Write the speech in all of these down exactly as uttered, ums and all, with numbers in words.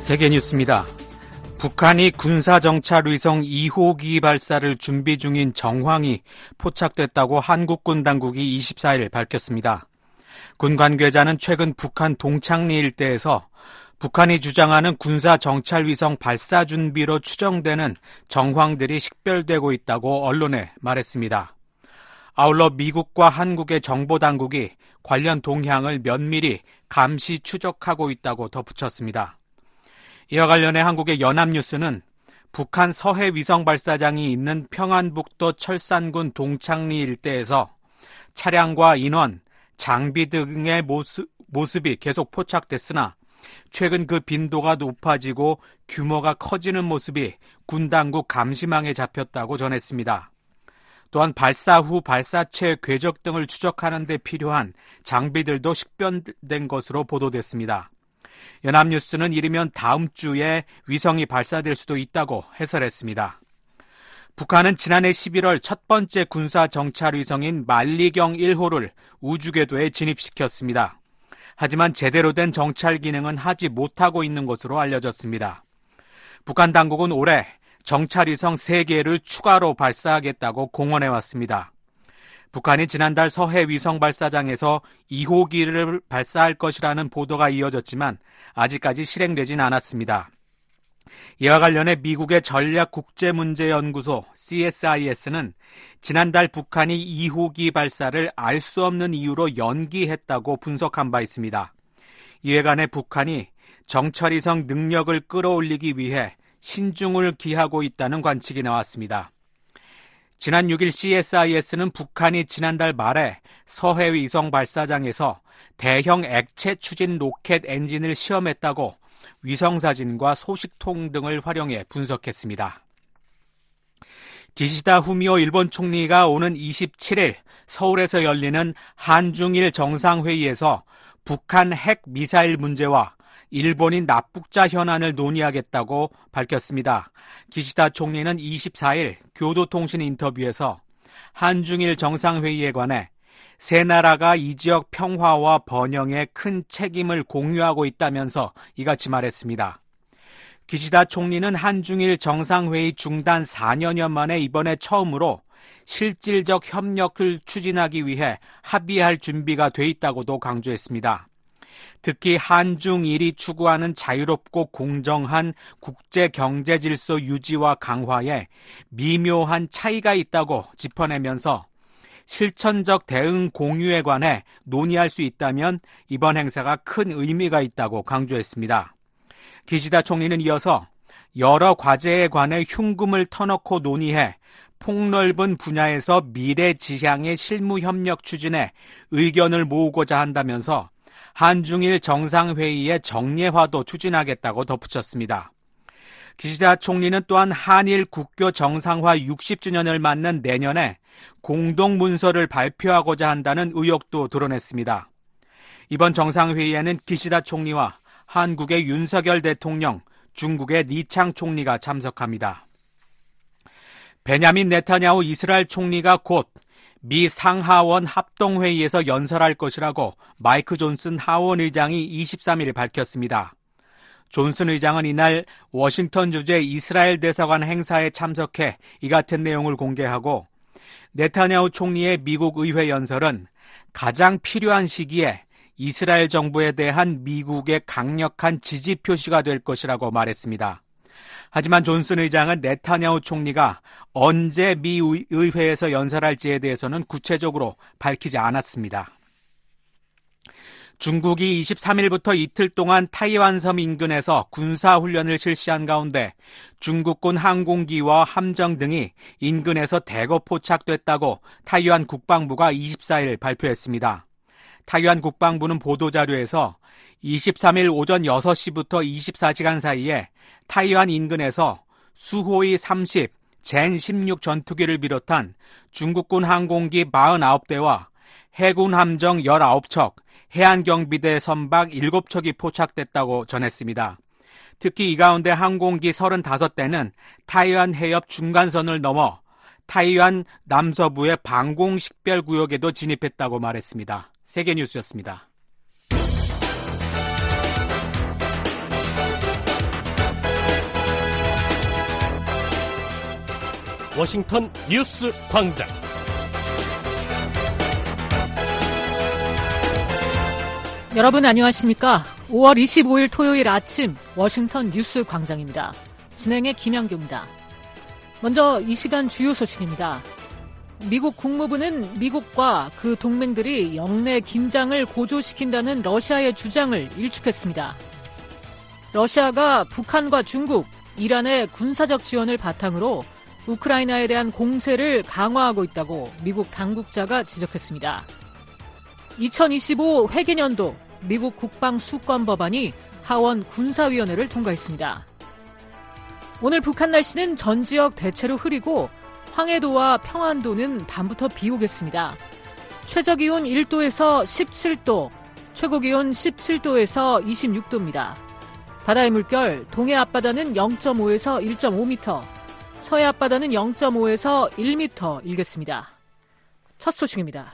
세계뉴스입니다. 북한이 군사정찰위성 이 호기 발사를 준비 중인 정황이 포착됐다고 한국군 당국이 이십사일 밝혔습니다. 군 관계자는 최근 북한 동창리 일대에서 북한이 주장하는 군사정찰위성 발사 준비로 추정되는 정황들이 식별되고 있다고 언론에 말했습니다. 아울러 미국과 한국의 정보당국이 관련 동향을 면밀히 감시 추적하고 있다고 덧붙였습니다. 이와 관련해 한국의 연합뉴스는 북한 서해 위성 발사장이 있는 평안북도 철산군 동창리 일대에서 차량과 인원, 장비 등의 모습, 모습이 계속 포착됐으나 최근 그 빈도가 높아지고 규모가 커지는 모습이 군 당국 감시망에 잡혔다고 전했습니다. 또한 발사 후 발사체 궤적 등을 추적하는 데 필요한 장비들도 식별된 것으로 보도됐습니다. 연합뉴스는 이르면 다음 주에 위성이 발사될 수도 있다고 해설했습니다. 북한은 지난해 십일월 첫 번째 군사정찰위성인 만리경 일 호를 우주궤도에 진입시켰습니다. 하지만 제대로 된 정찰 기능은 하지 못하고 있는 것으로 알려졌습니다. 북한 당국은 올해 정찰위성 세 개를 추가로 발사하겠다고 공언해왔습니다. 북한이 지난달 서해 위성 발사장에서 이 호기를 발사할 것이라는 보도가 이어졌지만 아직까지 실행되진 않았습니다. 이와 관련해 미국의 전략국제문제연구소 씨에스아이에스는 지난달 북한이 이 호기 발사를 알 수 없는 이유로 연기했다고 분석한 바 있습니다. 이에 관해 북한이 정찰위성 능력을 끌어올리기 위해 신중을 기하고 있다는 관측이 나왔습니다. 지난 육일 씨에스아이에스는 북한이 지난달 말에 서해 위성 발사장에서 대형 액체 추진 로켓 엔진을 시험했다고 위성사진과 소식통 등을 활용해 분석했습니다. 기시다 후미오 일본 총리가 오는 이십칠일 서울에서 열리는 한중일 정상회의에서 북한 핵 미사일 문제와 일본인 납북자 현안을 논의하겠다고 밝혔습니다. 기시다 총리는 이십사일 교도통신 인터뷰에서 한중일 정상회의에 관해 세 나라가 이 지역 평화와 번영에 큰 책임을 공유하고 있다면서 이같이 말했습니다. 기시다 총리는 한중일 정상회의 중단 사년여 만에 이번에 처음으로 실질적 협력을 추진하기 위해 합의할 준비가 돼 있다고도 강조했습니다. 특히 한중일이 추구하는 자유롭고 공정한 국제 경제 질서 유지와 강화에 미묘한 차이가 있다고 짚어내면서 실천적 대응 공유에 관해 논의할 수 있다면 이번 행사가 큰 의미가 있다고 강조했습니다. 기시다 총리는 이어서 여러 과제에 관해 흉금을 터놓고 논의해 폭넓은 분야에서 미래 지향의 실무 협력 추진에 의견을 모으고자 한다면서 한중일 정상회의의 정례화도 추진하겠다고 덧붙였습니다. 기시다 총리는 또한 한일 국교 정상화 육십 주년을 맞는 내년에 공동문서를 발표하고자 한다는 의혹도 드러냈습니다. 이번 정상회의에는 기시다 총리와 한국의 윤석열 대통령, 중국의 리창 총리가 참석합니다. 베냐민 네타냐후 이스라엘 총리가 곧 미 상하원 합동회의에서 연설할 것이라고 마이크 존슨 하원 의장이 이십삼일 밝혔습니다. 존슨 의장은 이날 워싱턴 주재 이스라엘 대사관 행사에 참석해 이 같은 내용을 공개하고 네타냐후 총리의 미국 의회 연설은 가장 필요한 시기에 이스라엘 정부에 대한 미국의 강력한 지지 표시가 될 것이라고 말했습니다. 하지만 존슨 의장은 네타냐후 총리가 언제 미 의회에서 연설할지에 대해서는 구체적으로 밝히지 않았습니다. 중국이 이십삼일부터 이틀 동안 타이완 섬 인근에서 군사훈련을 실시한 가운데 중국군 항공기와 함정 등이 인근에서 대거 포착됐다고 타이완 국방부가 이십사일 발표했습니다. 타이완 국방부는 보도자료에서 이십삼일 오전 여섯 시부터 이십사 시간 사이에 타이완 인근에서 수호이 삼십, 젠 십육 전투기를 비롯한 중국군 항공기 사십구 대와 해군 함정 열아홉 척, 해안경비대 선박 일곱 척이 포착됐다고 전했습니다. 특히 이 가운데 항공기 서른다섯 대는 타이완 해협 중간선을 넘어 타이완 남서부의 방공식별구역에도 진입했다고 말했습니다. 세계뉴스였습니다. 워싱턴 뉴스 광장. 여러분 안녕하십니까? 오월 이십오일 토요일 아침 워싱턴 뉴스 광장입니다. 진행의 김영규입니다. 먼저 이 시간 주요 소식입니다. 미국 국무부는 미국과 그 동맹들이 영내 긴장을 고조시킨다는 러시아의 주장을 일축했습니다. 러시아가 북한과 중국, 이란의 군사적 지원을 바탕으로 우크라이나에 대한 공세를 강화하고 있다고 미국 당국자가 지적했습니다. 이천이십오 회계년도 미국 국방수권법안이 하원 군사위원회를 통과했습니다. 오늘 북한 날씨는 전 지역 대체로 흐리고 황해도와 평안도는 밤부터 비 오겠습니다. 최저기온 일 도에서 십칠 도, 최고기온 십칠 도에서 이십육 도입니다. 바다의 물결, 동해 앞바다는 영 점 오에서 일 점 오 미터, 서해 앞바다는 영 점 오에서 일 미터 일겠습니다. 첫 소식입니다.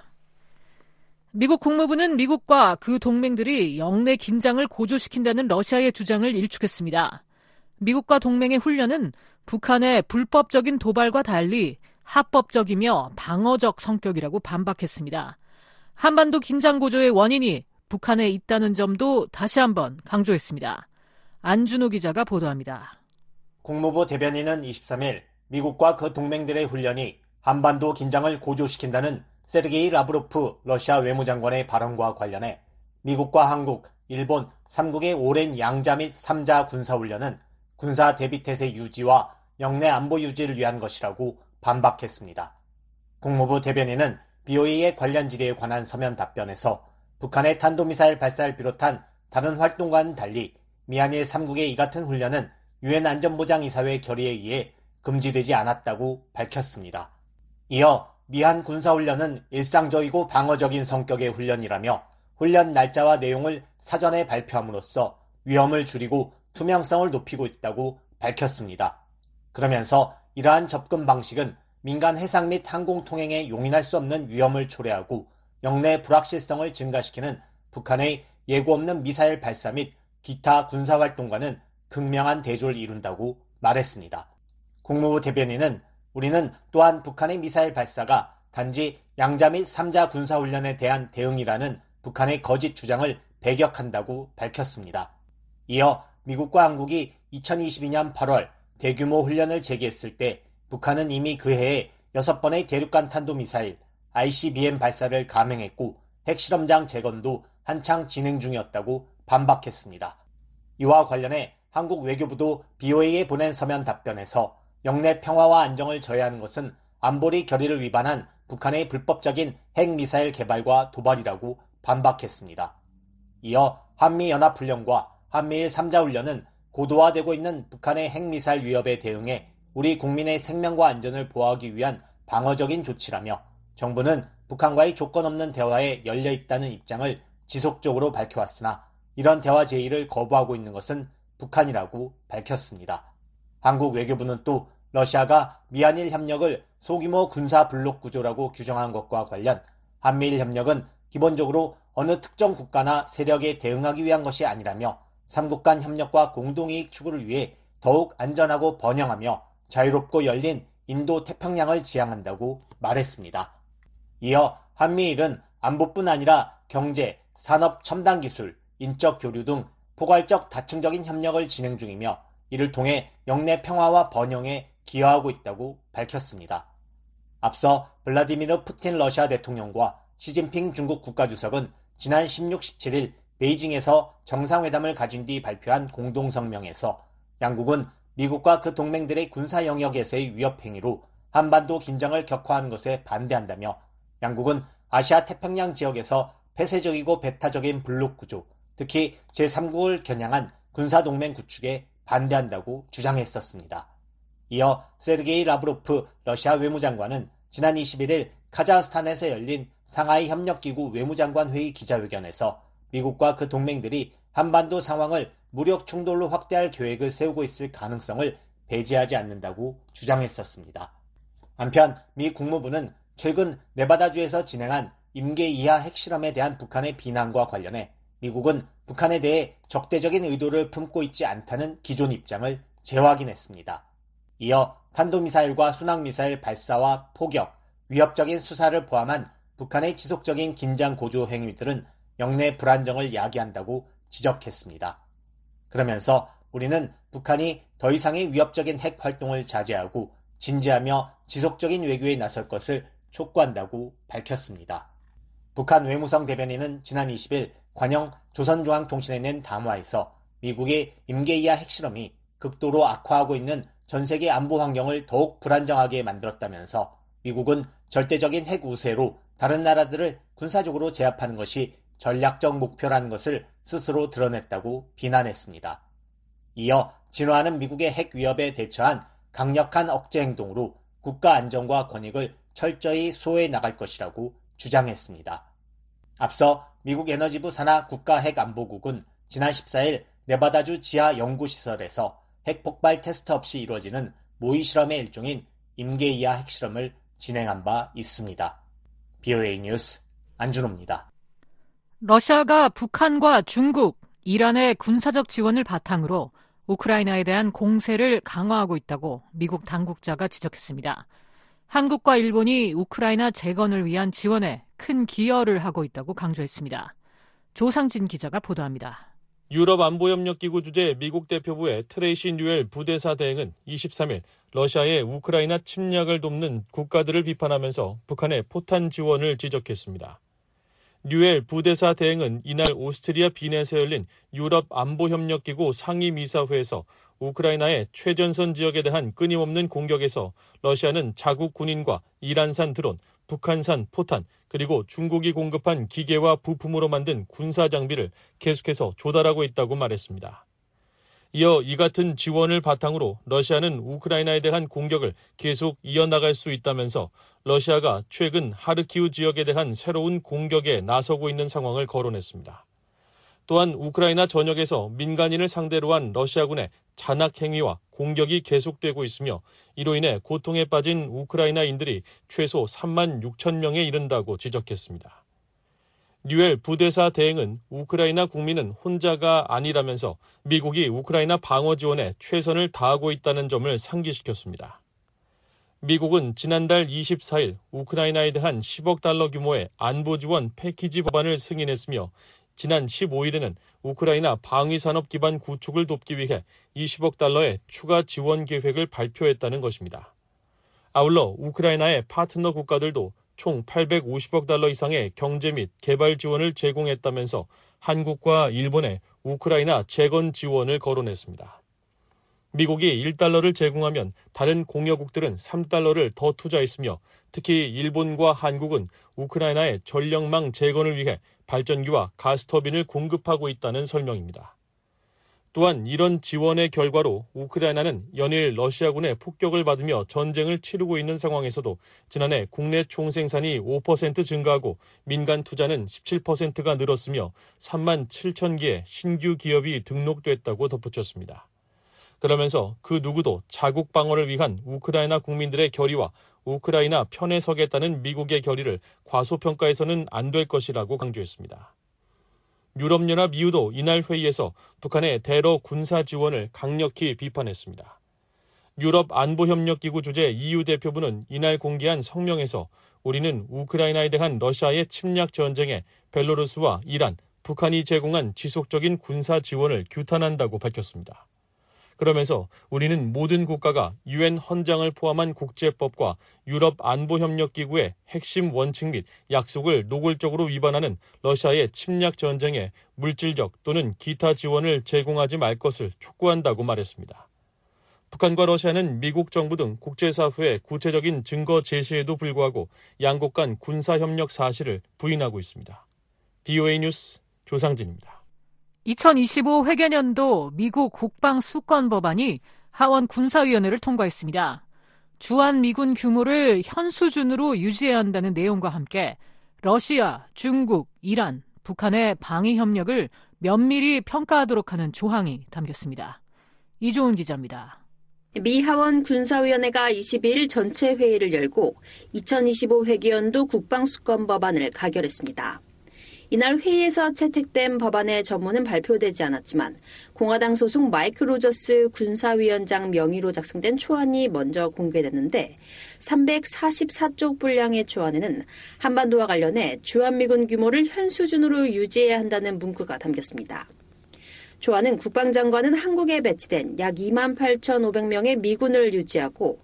미국 국무부는 미국과 그 동맹들이 영내 긴장을 고조시킨다는 러시아의 주장을 일축했습니다. 미국과 동맹의 훈련은 북한의 불법적인 도발과 달리 합법적이며 방어적 성격이라고 반박했습니다. 한반도 긴장 고조의 원인이 북한에 있다는 점도 다시 한번 강조했습니다. 안준호 기자가 보도합니다. 국무부 대변인은 이십삼일 미국과 그 동맹들의 훈련이 한반도 긴장을 고조시킨다는 세르게이 라브로프 러시아 외무장관의 발언과 관련해 미국과 한국, 일본 삼 국의 오랜 양자 및 삼자 군사훈련은 군사 대비태세 유지와 영내 안보 유지를 위한 것이라고 반박했습니다. 국무부 대변인은 비오이의 관련 질의에 관한 서면 답변에서 북한의 탄도미사일 발사를 비롯한 다른 활동과는 달리 미한일 삼 국의 이 같은 훈련은 유엔 안전보장이사회 결의에 의해 금지되지 않았다고 밝혔습니다. 이어 미한 군사훈련은 일상적이고 방어적인 성격의 훈련이라며 훈련 날짜와 내용을 사전에 발표함으로써 위험을 줄이고 투명성을 높이고 있다고 밝혔습니다. 그러면서 이러한 접근 방식은 민간 해상 및 항공 통행에 용인할 수 없는 위험을 초래하고 영내 불확실성을 증가시키는 북한의 예고 없는 미사일 발사 및 기타 군사활동과는 극명한 대조를 이룬다고 말했습니다. 국무부 대변인은 우리는 또한 북한의 미사일 발사가 단지 양자 및 삼자 군사훈련에 대한 대응이라는 북한의 거짓 주장을 배격한다고 밝혔습니다. 이어 미국과 한국이 이천이십이년 팔월 대규모 훈련을 재개했을 때 북한은 이미 그 해에 여섯 번의 대륙간 탄도미사일 아이씨비엠 발사를 감행했고 핵실험장 재건도 한창 진행 중이었다고 반박했습니다. 이와 관련해 한국 외교부도 비오에이에 보낸 서면 답변에서 영내 평화와 안정을 저해하는 것은 안보리 결의를 위반한 북한의 불법적인 핵미사일 개발과 도발이라고 반박했습니다. 이어 한미연합훈련과 한미일 삼자훈련은 고도화되고 있는 북한의 핵미사일 위협에 대응해 우리 국민의 생명과 안전을 보호하기 위한 방어적인 조치라며 정부는 북한과의 조건 없는 대화에 열려 있다는 입장을 지속적으로 밝혀왔으나 이런 대화 제의를 거부하고 있는 것은 북한이라고 밝혔습니다. 한국 외교부는 또 러시아가 미한일 협력을 소규모 군사 블록 구조라고 규정한 것과 관련 한미일 협력은 기본적으로 어느 특정 국가나 세력에 대응하기 위한 것이 아니라며 삼국 간 협력과 공동이익 추구를 위해 더욱 안전하고 번영하며 자유롭고 열린 인도 태평양을 지향한다고 말했습니다. 이어 한미일은 안보뿐 아니라 경제, 산업 첨단 기술, 인적 교류 등 포괄적 다층적인 협력을 진행 중이며 이를 통해 영내 평화와 번영에 기여하고 있다고 밝혔습니다. 앞서 블라디미르 푸틴 러시아 대통령과 시진핑 중국 국가주석은 지난 십육, 십칠일 베이징에서 정상회담을 가진 뒤 발표한 공동성명에서 양국은 미국과 그 동맹들의 군사 영역에서의 위협 행위로 한반도 긴장을 격화하는 것에 반대한다며 양국은 아시아 태평양 지역에서 폐쇄적이고 배타적인 블록 구조, 특히 제삼국을 겨냥한 군사동맹 구축에 반대한다고 주장했었습니다. 이어 세르게이 라브로프 러시아 외무장관은 지난 이십일일 카자흐스탄에서 열린 상하이 협력기구 외무장관 회의 기자회견에서 미국과 그 동맹들이 한반도 상황을 무력 충돌로 확대할 계획을 세우고 있을 가능성을 배제하지 않는다고 주장했었습니다. 한편 미 국무부는 최근 네바다주에서 진행한 임계 이하 핵실험에 대한 북한의 비난과 관련해 미국은 북한에 대해 적대적인 의도를 품고 있지 않다는 기존 입장을 재확인했습니다. 이어 탄도미사일과 순항미사일 발사와 포격, 위협적인 수사를 포함한 북한의 지속적인 긴장 고조 행위들은 영내 불안정을 야기한다고 지적했습니다. 그러면서 우리는 북한이 더 이상의 위협적인 핵 활동을 자제하고 진지하며 지속적인 외교에 나설 것을 촉구한다고 밝혔습니다. 북한 외무성 대변인은 지난 이십 일 관영 조선중앙통신에 낸談話에서 미국의 임계이하 핵실험이 극도로 악화하고 있는 전세계 안보 환경을 더욱 불안정하게 만들었다면서 미국은 절대적인 핵 우세로 다른 나라들을 군사적으로 제압하는 것이 전략적 목표라는 것을 스스로 드러냈다고 비난했습니다. 이어 진화하는 미국의 핵 위협에 대처한 강력한 억제 행동으로 국가 안정과 권익을 철저히 수호해 나갈 것이라고 주장했습니다. 앞서 미국 에너지부 산하 국가핵안보국은 지난 십사 일 네바다주 지하 연구시설에서 핵폭발 테스트 없이 이루어지는 모의 실험의 일종인 임계이하 핵실험을 진행한 바 있습니다. 비오에이 뉴스 안준호입니다. 러시아가 북한과 중국, 이란의 군사적 지원을 바탕으로 우크라이나에 대한 공세를 강화하고 있다고 미국 당국자가 지적했습니다. 한국과 일본이 우크라이나 재건을 위한 지원에 큰 기여를 하고 있다고 강조했습니다. 조상진 기자가 보도합니다. 유럽안보협력기구 주재 미국 대표부의 트레이시 뉴엘 부대사 대행은 이십삼 일 러시아의 우크라이나 침략을 돕는 국가들을 비판하면서 북한의 포탄 지원을 지적했습니다. 뉴엘 부대사 대행은 이날 오스트리아 빈에서 열린 유럽안보협력기구 상임이사회에서 우크라이나의 최전선 지역에 대한 끊임없는 공격에서 러시아는 자국 군인과 이란산 드론, 북한산 포탄, 그리고 중국이 공급한 기계와 부품으로 만든 군사 장비를 계속해서 조달하고 있다고 말했습니다. 이어 이 같은 지원을 바탕으로 러시아는 우크라이나에 대한 공격을 계속 이어나갈 수 있다면서 러시아가 최근 하르키우 지역에 대한 새로운 공격에 나서고 있는 상황을 거론했습니다. 또한 우크라이나 전역에서 민간인을 상대로 한 러시아군의 잔악 행위와 공격이 계속되고 있으며 이로 인해 고통에 빠진 우크라이나인들이 최소 삼만 육천 명에 이른다고 지적했습니다. 뉴엘 부대사 대행은 우크라이나 국민은 혼자가 아니라면서 미국이 우크라이나 방어 지원에 최선을 다하고 있다는 점을 상기시켰습니다. 미국은 지난달 이십사 일 우크라이나에 대한 십억 달러 규모의 안보 지원 패키지 법안을 승인했으며 지난 십오 일에는 우크라이나 방위산업 기반 구축을 돕기 위해 이십억 달러의 추가 지원 계획을 발표했다는 것입니다. 아울러 우크라이나의 파트너 국가들도 총 팔백오십억 달러 이상의 경제 및 개발 지원을 제공했다면서 한국과 일본의 우크라이나 재건 지원을 거론했습니다. 미국이 일 달러를 제공하면 다른 공여국들은 삼 달러를 더 투자했으며 특히 일본과 한국은 우크라이나의 전력망 재건을 위해 발전기와 가스터빈을 공급하고 있다는 설명입니다. 또한 이런 지원의 결과로 우크라이나는 연일 러시아군의 폭격을 받으며 전쟁을 치르고 있는 상황에서도 지난해 국내 총생산이 오 퍼센트 증가하고 민간 투자는 십칠 퍼센트가 늘었으며 삼만 칠천 개의 신규 기업이 등록됐다고 덧붙였습니다. 그러면서 그 누구도 자국 방어를 위한 우크라이나 국민들의 결의와 우크라이나 편에 서겠다는 미국의 결의를 과소평가해서는 안 될 것이라고 강조했습니다. 유럽연합 이유도 이날 회의에서 북한의 대러 군사 지원을 강력히 비판했습니다. 유럽안보협력기구 주재 이유 대표부는 이날 공개한 성명에서 우리는 우크라이나에 대한 러시아의 침략 전쟁에 벨로루스와 이란, 북한이 제공한 지속적인 군사 지원을 규탄한다고 밝혔습니다. 그러면서 우리는 모든 국가가 유엔 헌장을 포함한 국제법과 유럽안보협력기구의 핵심 원칙 및 약속을 노골적으로 위반하는 러시아의 침략 전쟁에 물질적 또는 기타 지원을 제공하지 말 것을 촉구한다고 말했습니다. 북한과 러시아는 미국 정부 등 국제사회의 구체적인 증거 제시에도 불구하고 양국 간 군사협력 사실을 부인하고 있습니다. 비오에이 뉴스 조상진입니다. 이천이십오 회계년도 미국 국방수권법안이 하원 군사위원회를 통과했습니다. 주한 미군 규모를 현 수준으로 유지해야 한다는 내용과 함께 러시아, 중국, 이란, 북한의 방위 협력을 면밀히 평가하도록 하는 조항이 담겼습니다. 이조은 기자입니다. 미 하원 군사위원회가 이십이 일 전체 회의를 열고 이천이십오 회계연도 국방수권법안을 가결했습니다. 이날 회의에서 채택된 법안의 전문은 발표되지 않았지만 공화당 소속 마이크 로저스 군사위원장 명의로 작성된 초안이 먼저 공개됐는데 삼백사십사 쪽 분량의 초안에는 한반도와 관련해 주한미군 규모를 현 수준으로 유지해야 한다는 문구가 담겼습니다. 초안은 국방장관은 한국에 배치된 약 이만 팔천오백 명의 미군을 유지하고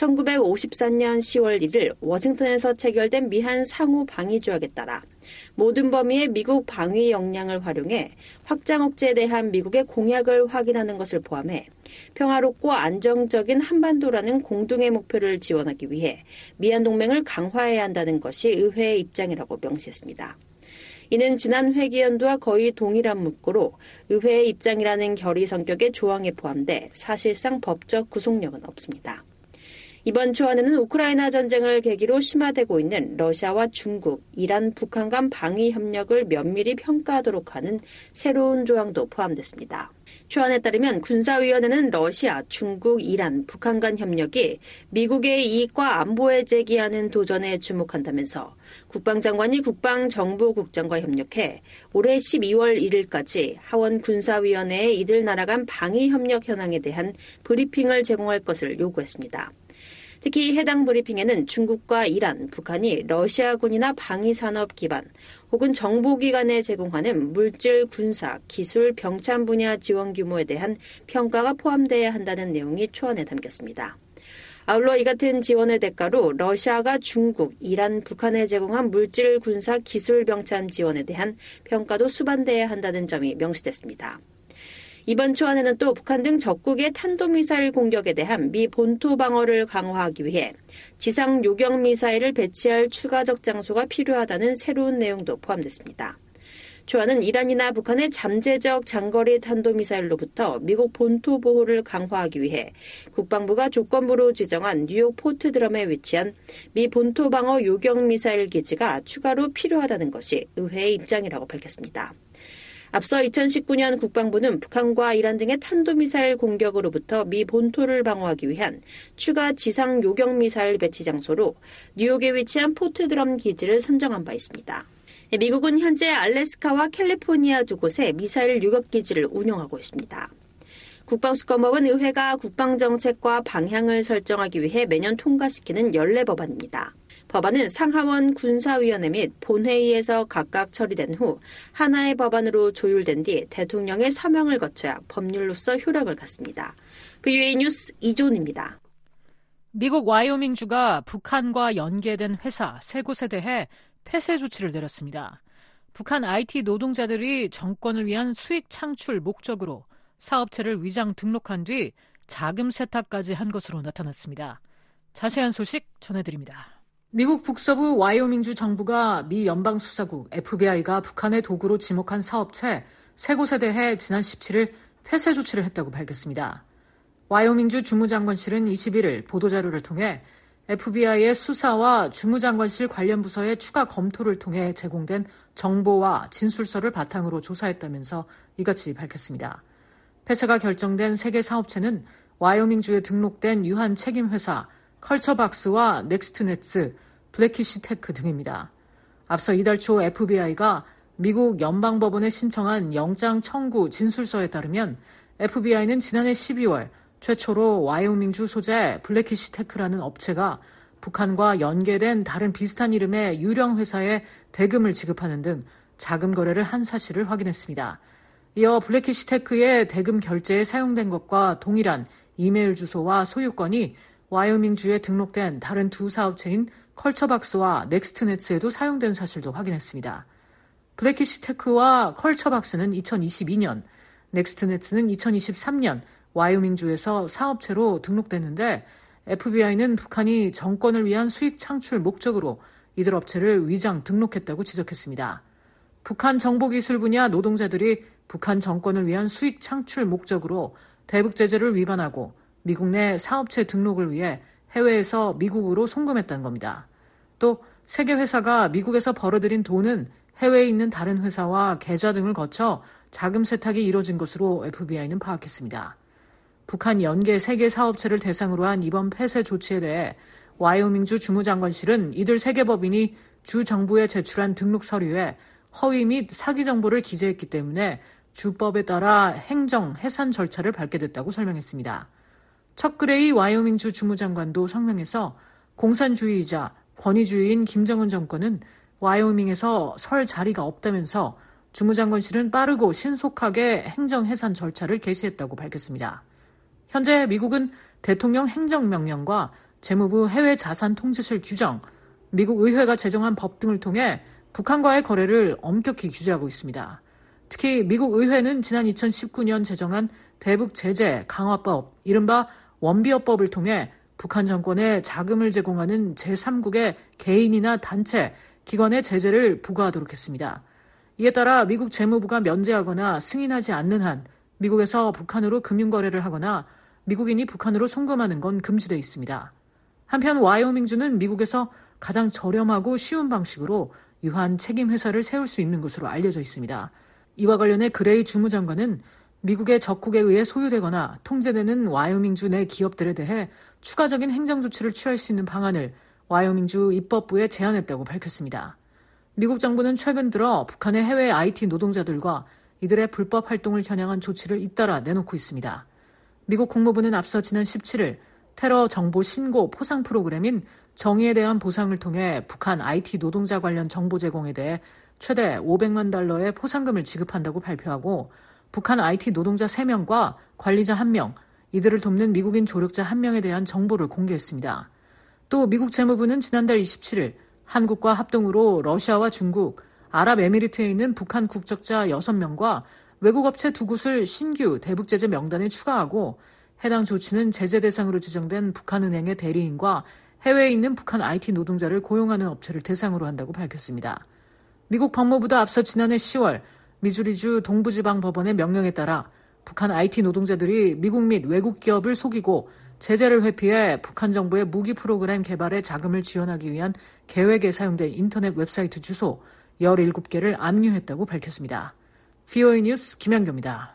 천구백오십사 년 시월 일일 워싱턴에서 체결된 미한 상호 방위 조약에 따라 모든 범위의 미국 방위 역량을 활용해 확장 억제에 대한 미국의 공약을 확인하는 것을 포함해 평화롭고 안정적인 한반도라는 공동의 목표를 지원하기 위해 미한 동맹을 강화해야 한다는 것이 의회의 입장이라고 명시했습니다. 이는 지난 회기연도와 거의 동일한 문구로 의회의 입장이라는 결의 성격의 조항에 포함돼 사실상 법적 구속력은 없습니다. 이번 초안에는 우크라이나 전쟁을 계기로 심화되고 있는 러시아와 중국, 이란, 북한 간 방위 협력을 면밀히 평가하도록 하는 새로운 조항도 포함됐습니다. 초안에 따르면 군사위원회는 러시아, 중국, 이란, 북한 간 협력이 미국의 이익과 안보에 제기하는 도전에 주목한다면서 국방장관이 국방정보국장과 협력해 올해 십이월 일일까지 하원 군사위원회에 이들 나라 간 방위협력 현황에 대한 브리핑을 제공할 것을 요구했습니다. 특히 해당 브리핑에는 중국과 이란, 북한이 러시아군이나 방위산업 기반 혹은 정보기관에 제공하는 물질, 군사, 기술, 병참 분야 지원 규모에 대한 평가가 포함돼야 한다는 내용이 초안에 담겼습니다. 아울러 이 같은 지원의 대가로 러시아가 중국, 이란, 북한에 제공한 물질, 군사, 기술, 병참 지원에 대한 평가도 수반돼야 한다는 점이 명시됐습니다. 이번 초안에는 또 북한 등 적국의 탄도미사일 공격에 대한 미 본토 방어를 강화하기 위해 지상 요격 미사일을 배치할 추가적 장소가 필요하다는 새로운 내용도 포함됐습니다. 초안은 이란이나 북한의 잠재적 장거리 탄도미사일로부터 미국 본토 보호를 강화하기 위해 국방부가 조건부로 지정한 뉴욕 포트드럼에 위치한 미 본토 방어 요격 미사일 기지가 추가로 필요하다는 것이 의회의 입장이라고 밝혔습니다. 앞서 이천십구 년 국방부는 북한과 이란 등의 탄도미사일 공격으로부터 미 본토를 방어하기 위한 추가 지상 요격미사일 배치 장소로 뉴욕에 위치한 포트드럼 기지를 선정한 바 있습니다. 미국은 현재 알래스카와 캘리포니아 두 곳에 미사일 요격기지를 운영하고 있습니다. 국방수권법은 의회가 국방정책과 방향을 설정하기 위해 매년 통과시키는 연례 법안입니다. 법안은 상하원 군사위원회 및 본회의에서 각각 처리된 후 하나의 법안으로 조율된 뒤 대통령의 서명을 거쳐야 법률로서 효력을 갖습니다. 브이오에이 뉴스 이존입니다. 미국 와이오밍주가 북한과 연계된 회사 세 곳에 대해 폐쇄 조치를 내렸습니다. 북한 아이티 노동자들이 정권을 위한 수익 창출 목적으로 사업체를 위장 등록한 뒤 자금 세탁까지 한 것으로 나타났습니다. 자세한 소식 전해드립니다. 미국 북서부 와이오밍주 정부가 미 연방수사국 에프비아이가 북한의 도구로 지목한 사업체 세 곳에 대해 지난 십칠일 폐쇄 조치를 했다고 밝혔습니다. 와이오밍주 주무장관실은 이십일일 보도자료를 통해 에프비아이의 수사와 주무장관실 관련 부서의 추가 검토를 통해 제공된 정보와 진술서를 바탕으로 조사했다면서 이같이 밝혔습니다. 폐쇄가 결정된 세 개 사업체는 와이오밍주에 등록된 유한 책임회사 컬처박스와 넥스트넷스, 블랙키시테크 등입니다. 앞서 이달 초 에프비아이가 미국 연방법원에 신청한 영장 청구 진술서에 따르면 에프비아이는 지난해 십이월 최초로 와이오밍주 소재 블랙키시테크라는 업체가 북한과 연계된 다른 비슷한 이름의 유령 회사에 대금을 지급하는 등 자금 거래를 한 사실을 확인했습니다. 이어 블랙키시테크의 대금 결제에 사용된 것과 동일한 이메일 주소와 소유권이 와이오밍주에 등록된 다른 두 사업체인 컬처박스와 넥스트넷스에도 사용된 사실도 확인했습니다. 블랙키시테크와 컬처박스는 이천이십이년, 넥스트넷스는 이천이십삼년 와이오밍주에서 사업체로 등록됐는데 에프비아이는 북한이 정권을 위한 수익 창출 목적으로 이들 업체를 위장 등록했다고 지적했습니다. 북한 정보기술 분야 노동자들이 북한 정권을 위한 수익 창출 목적으로 대북 제재를 위반하고 미국 내 사업체 등록을 위해 해외에서 미국으로 송금했다는 겁니다. 또 세계 회사가 미국에서 벌어들인 돈은 해외에 있는 다른 회사와 계좌 등을 거쳐 자금 세탁이 이뤄진 것으로 에프비아이는 파악했습니다. 북한 연계 세 개 사업체를 대상으로 한 이번 폐쇄 조치에 대해 와이오밍주 주무장관실은 이들 세 개 법인이 주 정부에 제출한 등록 서류에 허위 및 사기 정보를 기재했기 때문에 주법에 따라 행정, 해산 절차를 밟게 됐다고 설명했습니다. 척 그레이 와이오밍주 주무장관도 성명에서 공산주의이자 권위주의인 김정은 정권은 와이오밍에서 설 자리가 없다면서 주무장관실은 빠르고 신속하게 행정 해산 절차를 개시했다고 밝혔습니다. 현재 미국은 대통령 행정명령과 재무부 해외자산 통제실 규정, 미국 의회가 제정한 법 등을 통해 북한과의 거래를 엄격히 규제하고 있습니다. 특히 미국 의회는 지난 이천십구 년 제정한 대북 제재 강화법, 이른바 원비어법을 통해 북한 정권에 자금을 제공하는 제삼국의 개인이나 단체, 기관의 제재를 부과하도록 했습니다. 이에 따라 미국 재무부가 면제하거나 승인하지 않는 한 미국에서 북한으로 금융거래를 하거나 미국인이 북한으로 송금하는 건 금지되어 있습니다. 한편 와이오밍주는 미국에서 가장 저렴하고 쉬운 방식으로 유한 책임회사를 세울 수 있는 것으로 알려져 있습니다. 이와 관련해 그레이 주무장관은 미국의 적국에 의해 소유되거나 통제되는 와이오밍주 내 기업들에 대해 추가적인 행정조치를 취할 수 있는 방안을 와이오밍주 입법부에 제안했다고 밝혔습니다. 미국 정부는 최근 들어 북한의 해외 아이티 노동자들과 이들의 불법 활동을 겨냥한 조치를 잇따라 내놓고 있습니다. 미국 국무부는 앞서 지난 십칠 일 테러 정보 신고 포상 프로그램인 정의에 대한 보상을 통해 북한 아이티 노동자 관련 정보 제공에 대해 최대 오백만 달러의 포상금을 지급한다고 발표하고 북한 아이티 노동자 세 명과 관리자 한 명, 이들을 돕는 미국인 조력자 한 명에 대한 정보를 공개했습니다. 또 미국 재무부는 지난달 이십칠 일 한국과 합동으로 러시아와 중국, 아랍에미리트에 있는 북한 국적자 여섯 명과 외국 업체 두 곳을 신규 대북제재 명단에 추가하고 해당 조치는 제재 대상으로 지정된 북한은행의 대리인과 해외에 있는 북한 아이티 노동자를 고용하는 업체를 대상으로 한다고 밝혔습니다. 미국 법무부도 앞서 지난해 시월 미주리주 동부지방법원의 명령에 따라 북한 아이티 노동자들이 미국 및 외국 기업을 속이고 제재를 회피해 북한 정부의 무기 프로그램 개발에 자금을 지원하기 위한 계획에 사용된 인터넷 웹사이트 주소 열일곱 개를 압류했다고 밝혔습니다. 브이오에이 뉴스 김현교입니다.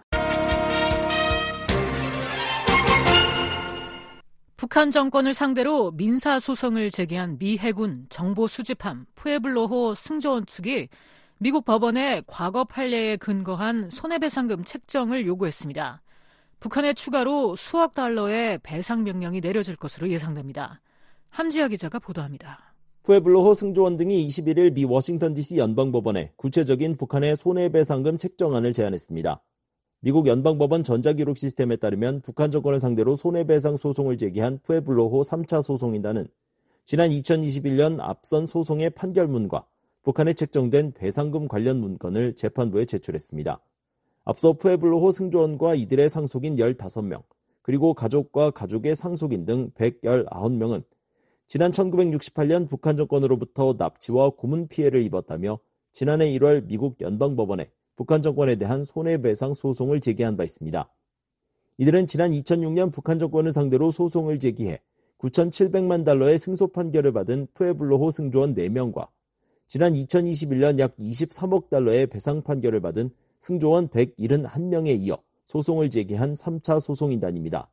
북한 정권을 상대로 민사소송을 제기한 미 해군 정보 수집함 푸에블로호 승조원 측이 미국 법원에 과거 판례에 근거한 손해배상금 책정을 요구했습니다. 북한에 추가로 수억 달러의 배상 명령이 내려질 것으로 예상됩니다. 함지아 기자가 보도합니다. 푸에블로호 승조원 등이 이십일 일 미 워싱턴 디씨 연방법원에 구체적인 북한의 손해배상금 책정안을 제안했습니다. 미국 연방법원 전자기록 시스템에 따르면 북한 정권을 상대로 손해배상 소송을 제기한 푸에블로호 삼 차 소송인단은 지난 이천이십일 년 앞선 소송의 판결문과 북한에 책정된 배상금 관련 문건을 재판부에 제출했습니다. 앞서 푸에블로호 승조원과 이들의 상속인 열다섯 명, 그리고 가족과 가족의 상속인 등 백십구 명은 지난 천구백육십팔 년 북한 정권으로부터 납치와 고문 피해를 입었다며 지난해 일월 미국 연방법원에 북한 정권에 대한 손해배상 소송을 제기한 바 있습니다. 이들은 지난 이천육 년 북한 정권을 상대로 소송을 제기해 구천칠백만 달러의 승소 판결을 받은 푸에블로호 승조원 네 명과 지난 이천이십일 년 약 이십삼억 달러의 배상 판결을 받은 승조원 백칠십일 명에 이어 소송을 제기한 삼 차 소송인단입니다.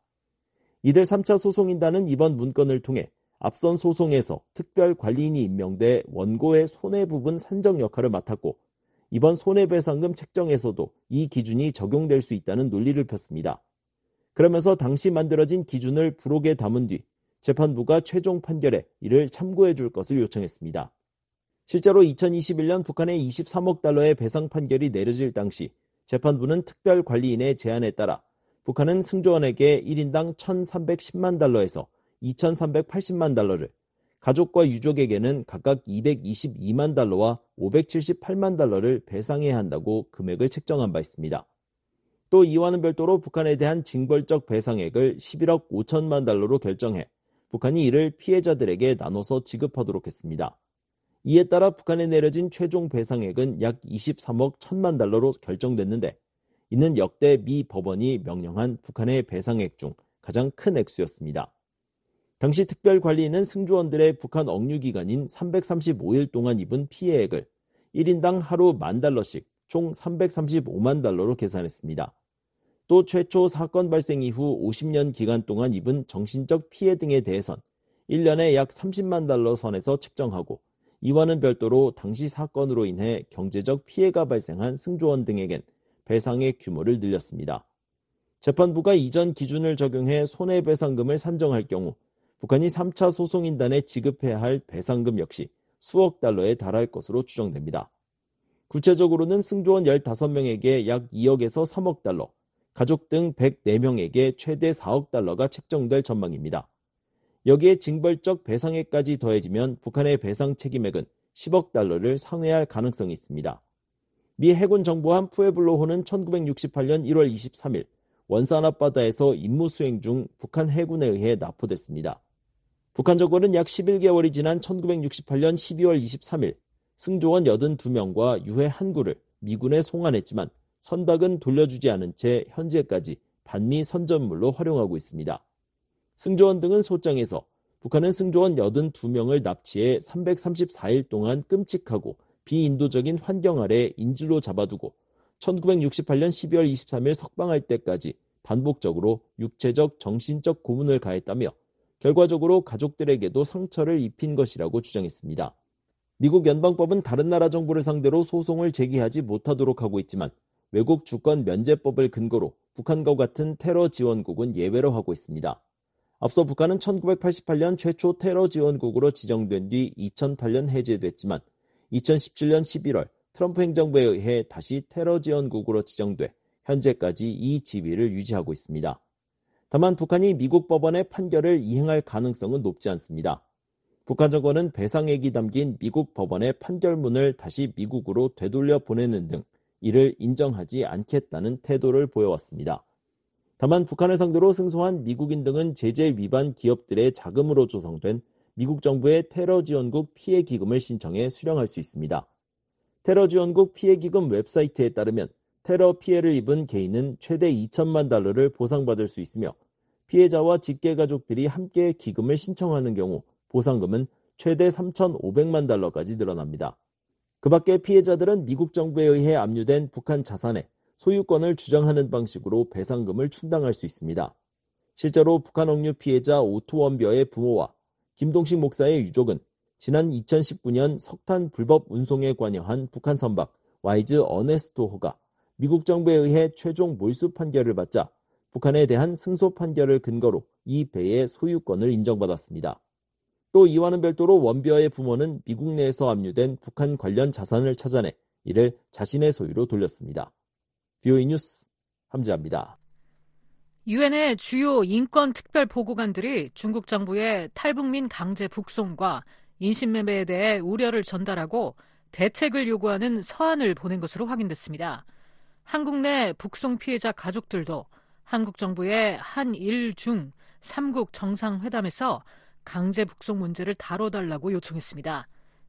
이들 삼 차 소송인단은 이번 문건을 통해 앞선 소송에서 특별관리인이 임명돼 원고의 손해 부분 산정 역할을 맡았고 이번 손해배상금 책정에서도 이 기준이 적용될 수 있다는 논리를 폈습니다. 그러면서 당시 만들어진 기준을 부록에 담은 뒤 재판부가 최종 판결에 이를 참고해 줄 것을 요청했습니다. 실제로 이천이십일 년 북한의 이십삼억 달러의 배상 판결이 내려질 당시 재판부는 특별관리인의 제안에 따라 북한은 승조원에게 일 인당 천삼백십만 달러에서 이천삼백팔십만 달러를, 가족과 유족에게는 각각 이백이십이만 달러와 오백칠십팔만 달러를 배상해야 한다고 금액을 책정한 바 있습니다. 또 이와는 별도로 북한에 대한 징벌적 배상액을 십일억 오천만 달러로 결정해 북한이 이를 피해자들에게 나눠서 지급하도록 했습니다. 이에 따라 북한에 내려진 최종 배상액은 약 이십삼억 천만 달러로 결정됐는데 이는 역대 미 법원이 명령한 북한의 배상액 중 가장 큰 액수였습니다. 당시 특별관리인은 승조원들의 북한 억류기간인 삼백삼십오 일 동안 입은 피해액을 일 인당 하루 만 달러씩 총 삼백삼십오만 달러로 계산했습니다. 또 최초 사건 발생 이후 오십 년 기간 동안 입은 정신적 피해 등에 대해선 일 년에 약 삼십만 달러 선에서 책정하고 이와는 별도로 당시 사건으로 인해 경제적 피해가 발생한 승조원 등에겐 배상의 규모를 늘렸습니다. 재판부가 이전 기준을 적용해 손해배상금을 산정할 경우 북한이 삼 차 소송인단에 지급해야 할 배상금 역시 수억 달러에 달할 것으로 추정됩니다. 구체적으로는 승조원 열다섯 명에게 약 이억에서 삼억 달러, 가족 등 백사 명에게 최대 사억 달러가 책정될 전망입니다. 여기에 징벌적 배상액까지 더해지면 북한의 배상 책임액은 십억 달러를 상회할 가능성이 있습니다. 미 해군 정보함 푸에블로호는 천구백육십팔년 일월 이십삼일 원산 앞바다에서 임무 수행 중 북한 해군에 의해 납포됐습니다. 북한 정권은 약 십일 개월이 지난 천구백육십팔년 십이월 이십삼일 승조원 팔십이 명과 유해 한 구를 미군에 송환했지만 선박은 돌려주지 않은 채 현재까지 반미 선전물로 활용하고 있습니다. 승조원 등은 소장에서 북한은 승조원 팔십이 명을 납치해 삼백삼십사일 동안 끔찍하고 비인도적인 환경 아래 인질로 잡아두고 천구백육십팔년 십이월 이십삼일 석방할 때까지 반복적으로 육체적, 정신적 고문을 가했다며 결과적으로 가족들에게도 상처를 입힌 것이라고 주장했습니다. 미국 연방법은 다른 나라 정부를 상대로 소송을 제기하지 못하도록 하고 있지만 외국 주권 면제법을 근거로 북한과 같은 테러 지원국은 예외로 하고 있습니다. 앞서 북한은 천구백팔십팔년 최초 테러 지원국으로 지정된 뒤 이천팔년 해제됐지만 이천십칠년 십일월 트럼프 행정부에 의해 다시 테러 지원국으로 지정돼 현재까지 이 지위를 유지하고 있습니다. 다만 북한이 미국 법원의 판결을 이행할 가능성은 높지 않습니다. 북한 정권은 배상액이 담긴 미국 법원의 판결문을 다시 미국으로 되돌려 보내는 등 이를 인정하지 않겠다는 태도를 보여왔습니다. 다만 북한을 상대로 승소한 미국인 등은 제재 위반 기업들의 자금으로 조성된 미국 정부의 테러 지원국 피해 기금을 신청해 수령할 수 있습니다. 테러 지원국 피해 기금 웹사이트에 따르면 테러 피해를 입은 개인은 최대 이천만 달러를 보상받을 수 있으며 피해자와 직계 가족들이 함께 기금을 신청하는 경우 보상금은 최대 삼천오백만 달러까지 늘어납니다. 그 밖에 피해자들은 미국 정부에 의해 압류된 북한 자산에 소유권을 주장하는 방식으로 배상금을 충당할 수 있습니다. 실제로 북한 억류 피해자 오토원벼의 부모와 김동식 목사의 유족은 지난 이천십구년 석탄 불법 운송에 관여한 북한 선박 와이즈 어네스토호가 미국 정부에 의해 최종 몰수 판결을 받자 북한에 대한 승소 판결을 근거로 이 배의 소유권을 인정받았습니다. 또 이와는 별도로 원벼의 부모는 미국 내에서 압류된 북한 관련 자산을 찾아내 이를 자신의 소유로 돌렸습니다. 비오이 뉴스 함지아입니다. 유엔의 주요 인권 특별 보고관들이 중국 정부의 탈북민 강제 북송과 인신매매에 대해 우려를 전달하고 대책을 요구하는 서한을 보낸 것으로 확인됐습니다. 한국 내 북송 피해자 가족들도 한국 정부의 한일 중 삼국 정상회담에서 강제 북송 문제를 다뤄달라고 요청했습니다.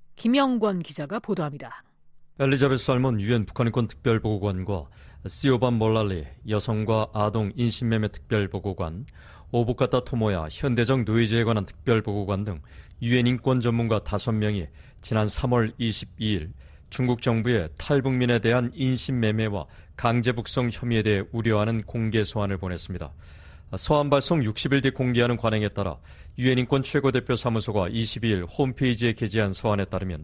김영권 기자가 보도합니다. 엘리자베스 살몬 유엔 북한인권 특별보고관과 시오반 몰랄리 여성과 아동 인신매매 특별보고관, 오부카타 토모야 현대적 노예제에 관한 특별보고관 등 유엔 인권 전문가 다섯 명이 지난 삼월 이십이일 중국 정부의 탈북민에 대한 인신매매와 강제 북송 혐의에 대해 우려하는 공개 서한을 보냈습니다. 서한 발송 육십 일 뒤 공개하는 관행에 따라 유엔 인권 최고대표 사무소가 이십이일 홈페이지에 게재한 서한에 따르면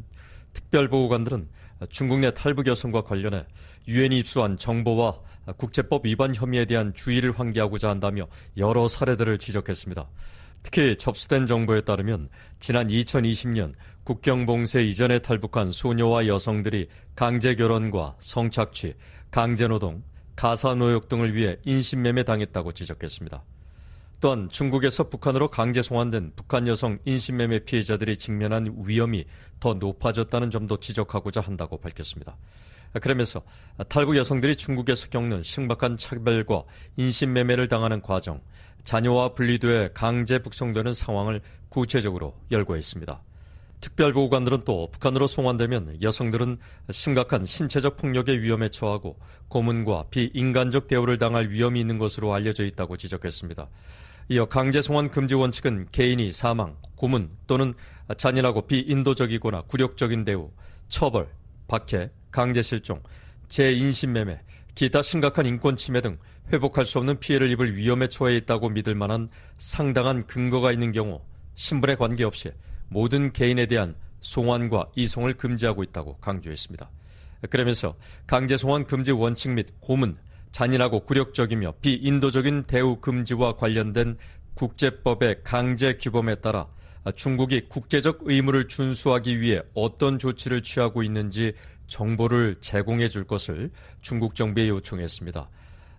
특별보고관들은 중국 내 탈북 여성과 관련해 유엔이 입수한 정보와 국제법 위반 혐의에 대한 주의를 환기하고자 한다며 여러 사례들을 지적했습니다. 특히 접수된 정보에 따르면 지난 이천이십년 국경봉쇄 이전에 탈북한 소녀와 여성들이 강제결혼과 성착취, 강제노동, 가사노역 등을 위해 인신매매 당했다고 지적했습니다. 또한 중국에서 북한으로 강제 송환된 북한 여성 인신매매 피해자들이 직면한 위험이 더 높아졌다는 점도 지적하고자 한다고 밝혔습니다. 그러면서 탈북 여성들이 중국에서 겪는 심각한 차별과 인신매매를 당하는 과정, 자녀와 분리돼 강제 북송되는 상황을 구체적으로 열거했습니다. 특별보고관들은 또 북한으로 송환되면 여성들은 심각한 신체적 폭력의 위험에 처하고 고문과 비인간적 대우를 당할 위험이 있는 것으로 알려져 있다고 지적했습니다. 이어 강제 송환 금지 원칙은 개인이 사망, 고문 또는 잔인하고 비인도적이거나 굴욕적인 대우, 처벌, 박해, 강제 실종, 재인신매매, 기타 심각한 인권 침해 등 회복할 수 없는 피해를 입을 위험에 처해 있다고 믿을 만한 상당한 근거가 있는 경우 신분에 관계없이 모든 개인에 대한 송환과 이송을 금지하고 있다고 강조했습니다. 그러면서 강제 송환 금지 원칙 및 고문, 잔인하고 굴욕적이며 비인도적인 대우 금지와 관련된 국제법의 강제 규범에 따라 중국이 국제적 의무를 준수하기 위해 어떤 조치를 취하고 있는지 정보를 제공해 줄 것을 중국 정부에 요청했습니다.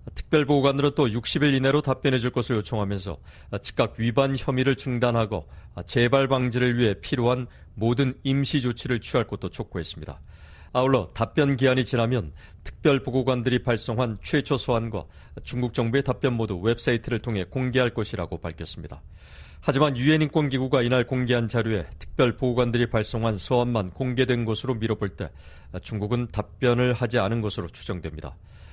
특별보고관들은 또 육십 일 이내로 답변해 줄 것을 요청하면서 즉각 위반 혐의를 중단하고 재발 방지를 위해 필요한 모든 임시 조치를 취할 것도 촉구했습니다. 아울러 답변 기한이 지나면 특별보고관들이 발송한 최초 소환과 중국 정부의 답변 모두 웹사이트를 통해 공개할 것이라고 밝혔습니다. 하지만 유엔 인권기구가 이날 공개한 자료에 특별보고관들이 발송한 서한만 공개된 것으로 미뤄볼 때 중국은 답변을 하지 않은 것으로 추정됩니다.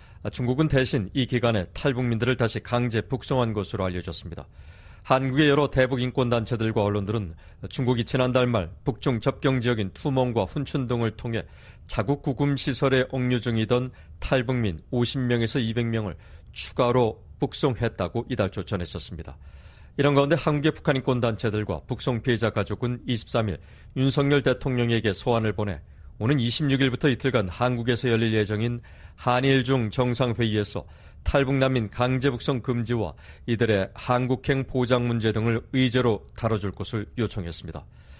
중국은 대신 이 기간에 탈북민들을 다시 강제 북송한 것으로 알려졌습니다. 한국의 여러 대북 인권단체들과 언론들은 중국이 지난달 말 북중 접경 지역인 투멍과 훈춘 등을 통해 자국 구금 시설에 억류 중이던 탈북민 오십 명에서 이백 명을 추가로 북송했다고 이달초 전했었습니다. 이런 가운데 한국의 북한 인권단체들과 북송 피해자 가족은 이십삼 일 윤석열 대통령에게 소환을 보내 오는 이십육 일부터 이틀간 한국에서 열릴 예정인 한일중 정상회의에서 탈북난민 강제 북송 금지와 이들의 한국행 보장 문제 등을 의제로 다뤄줄 것을 요청했습니다.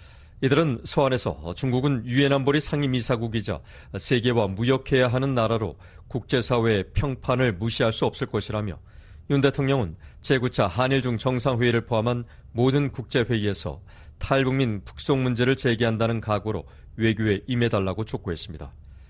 이들은 서한에서 중국은 유엔 안보리 상임이사국이자 세계와 무역해야 하는 나라로 국제사회의 평판을 무시할 수 없을 것이라며 윤 대통령은 제구 차 한일중 정상회의를 포함한 모든 국제회의에서 탈북민 북송 문제를 제기한다는 각오로 외교에 임해달라고 촉구했습니다.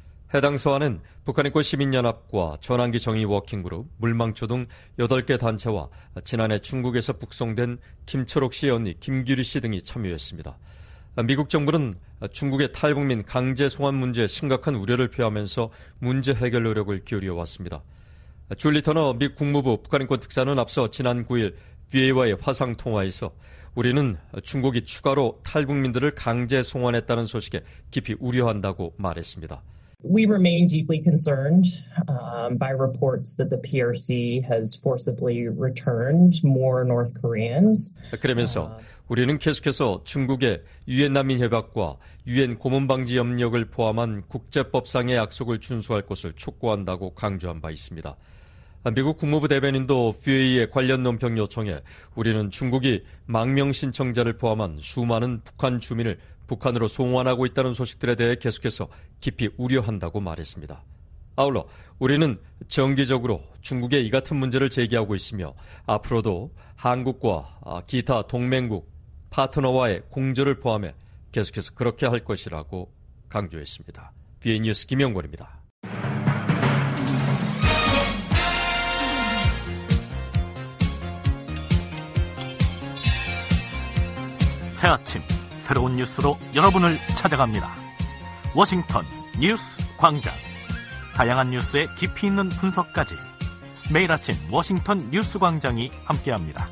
해당 서한은 북한인권 시민연합과 전환기 정의 워킹그룹, 물망초 등 여덟 개 단체와 지난해 중국에서 북송된 김철옥 씨의 언니 김규리 씨 등이 참여했습니다. 미국 정부는 중국의 탈북민 강제 송환 문제에 심각한 우려를 표하면서 문제 해결 노력을 기울여 왔습니다. 줄리 터너 미 국무부 북한인권 특사는 앞서 지난 구 일 브이에이와의 화상통화에서 우리는 중국이 추가로 탈북민들을 강제 송환했다는 소식에 깊이 우려한다고 말했습니다. We remain deeply concerned um, by reports that the p r c has forcibly returned more North Koreans. 그러면서 우리는 계속해서 중국의 유엔 난민협약과 유엔 고문방지 협력을 포함한 국제법상의 약속을 준수할 것을 촉구한다고 강조한 바 있습니다. 미국 국무부 대변인도 브이에이의 관련 논평 요청에 우리는 중국이 망명 신청자를 포함한 수많은 북한 주민을 북한으로 송환하고 있다는 소식들에 대해 계속해서 깊이 우려한다고 말했습니다. 아울러 우리는 정기적으로 중국의 이 같은 문제를 제기하고 있으며 앞으로도 한국과 기타 동맹국, 파트너와의 공조를 포함해 계속해서 그렇게 할 것이라고 강조했습니다. 비에이 뉴스 김영권입니다. 새 아침 새로운 뉴스로 여러분을 찾아갑니다. 워싱턴 뉴스 광장. 다양한 뉴스의 깊이 있는 분석까지 매일 아침 워싱턴 뉴스 광장이 함께합니다.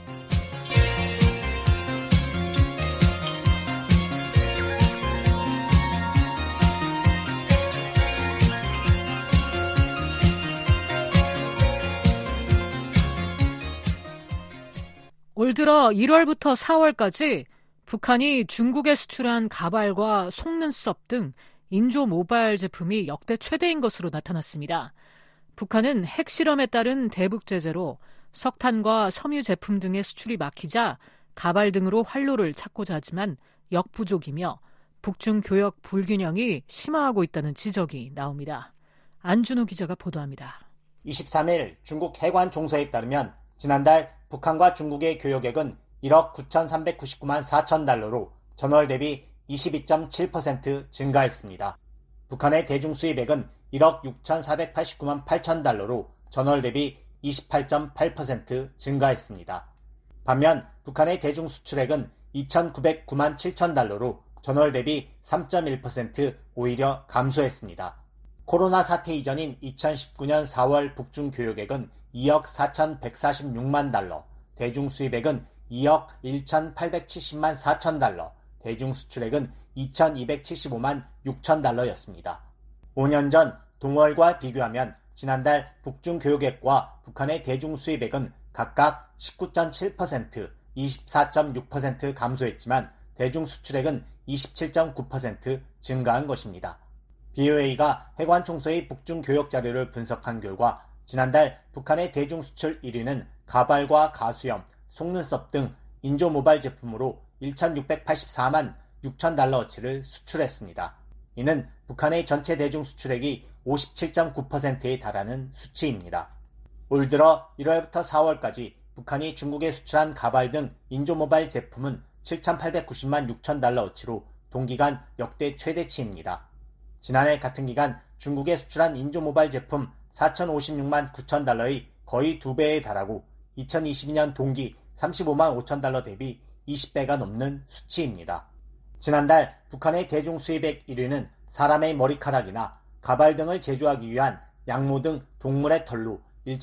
올 들어 일월부터 사월까지 북한이 중국에 수출한 가발과 속눈썹 등 인조 모발 제품이 역대 최대인 것으로 나타났습니다. 북한은 핵실험에 따른 대북 제재로 석탄과 섬유 제품 등의 수출이 막히자 가발 등으로 활로를 찾고자 하지만 역부족이며 북중 교역 불균형이 심화하고 있다는 지적이 나옵니다. 안준호 기자가 보도합니다. 이십삼 일 중국 해관 총서에 따르면 지난달 북한과 중국의 교역액은 일억 구천삼백구십구만 사천 달러로 전월 대비 이십이 점 칠 퍼센트 증가했습니다. 북한의 대중수입액은 일억 육천사백팔십구만 팔천 달러로 전월 대비 이십팔 점 팔 퍼센트 증가했습니다. 반면 북한의 대중수출액은 이천구백구만 칠천 달러로 전월 대비 삼 점 일 퍼센트 오히려 감소했습니다. 코로나 사태 이전인 이천십구 년 사월 북중 교역액은 이억 사천백사십육만 달러, 대중수입액은 이억 천팔백칠십만 사천 달러, 대중수출액은 이천이백칠십오만 육천 달러였습니다. 오 년 전 동월과 비교하면 지난달 북중 교역액과 북한의 대중수입액은 각각 십구 점 칠 퍼센트, 이십사 점 육 퍼센트 감소했지만 대중수출액은 이십칠 점 구 퍼센트 증가한 것입니다. 비오에이가 해관 총소의 북중 교역 자료를 분석한 결과 지난달 북한의 대중 수출 일 위는 가발과 가수염, 속눈썹 등 인조 모바일 제품으로 천육백팔십사만 육천 달러어치를 수출했습니다. 이는 북한의 전체 대중 수출액이 오십칠 점 구 퍼센트에 달하는 수치입니다. 올 들어 일월부터 사월까지 북한이 중국에 수출한 가발 등 인조 모바일 제품은 칠천팔백구십만 육천 달러어치로 동기간 역대 최대치입니다. 지난해 같은 기간 중국에 수출한 인조 모바일 제품 사천오십육만 구천 달러의 거의 두 배에 달하고 이천이십이 년 동기 삼십오만 오천 달러 대비 이십 배가 넘는 수치입니다. 지난달 북한의 대중 수입액 일 위는 사람의 머리카락이나 가발 등을 제조하기 위한 양모 등 동물의 털로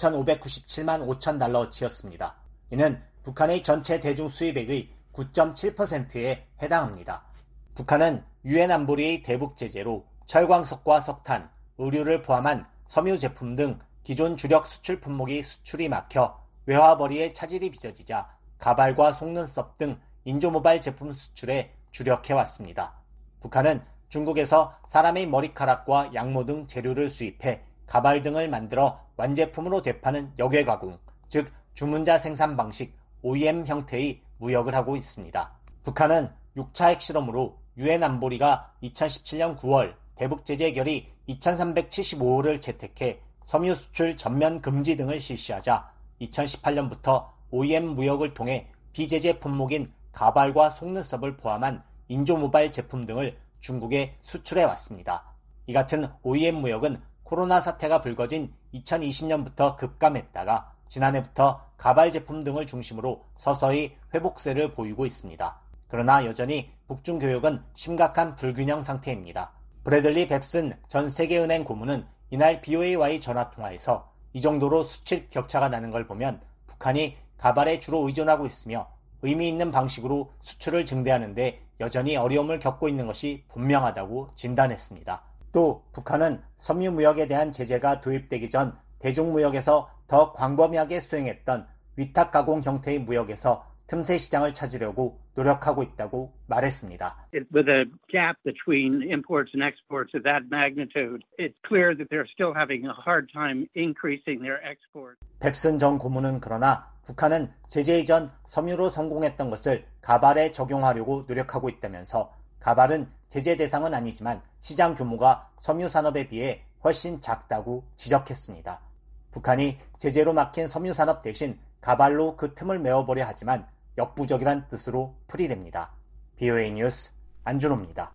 천오백구십칠만 오천 달러어치였습니다. 이는 북한의 전체 대중 수입액의 구 점 칠 퍼센트에 해당합니다. 북한은 유엔 안보리의 대북 제재로 철광석과 석탄, 의류를 포함한 섬유 제품 등 기존 주력 수출 품목이 수출이 막혀 외화벌이의 차질이 빚어지자 가발과 속눈썹 등 인조 모바일 제품 수출에 주력해왔습니다. 북한은 중국에서 사람의 머리카락과 양모 등 재료를 수입해 가발 등을 만들어 완제품으로 되파는 역외가공, 즉 주문자 생산 방식 오이엠 형태의 무역을 하고 있습니다. 북한은 육 차 핵실험으로 유엔 안보리가 이천십칠 년 구월 대북 제재 결의 이천삼백칠십오 호를 채택해 섬유 수출 전면 금지 등을 실시하자 이천십팔 년부터 오이엠 무역을 통해 비제재 품목인 가발과 속눈썹을 포함한 인조 모바일 제품 등을 중국에 수출해 왔습니다. 이 같은 오이엠 무역은 코로나 사태가 불거진 이천이십 년부터 급감했다가 지난해부터 가발 제품 등을 중심으로 서서히 회복세를 보이고 있습니다. 그러나 여전히 북중 교역은 심각한 불균형 상태입니다. 브래들리 뱁슨 전 세계은행 고문은 이날 비오에이와의 전화통화에서 이 정도로 수출 격차가 나는 걸 보면 북한이 가발에 주로 의존하고 있으며 의미 있는 방식으로 수출을 증대하는데 여전히 어려움을 겪고 있는 것이 분명하다고 진단했습니다. 또 북한은 섬유 무역에 대한 제재가 도입되기 전 대중무역에서 더 광범위하게 수행했던 위탁 가공 형태의 무역에서 틈새 시장을 찾으려고 노력하고 있다고 말했습니다. With a gap between imports and exports of that magnitude, it's clear that they're still having a hard time increasing their exports. 뱁슨 전 고문은 그러나 북한은 제재 이전 섬유로 성공했던 것을 가발에 적용하려고 노력하고 있다면서 가발은 제재 대상은 아니지만 시장 규모가 섬유 산업에 비해 훨씬 작다고 지적했습니다. 북한이 제재로 막힌 섬유 산업 대신 가발로 그 틈을 메워보려 하지만 역부족이란 뜻으로 풀이됩니다. 비오에이 뉴스 안준호입니다.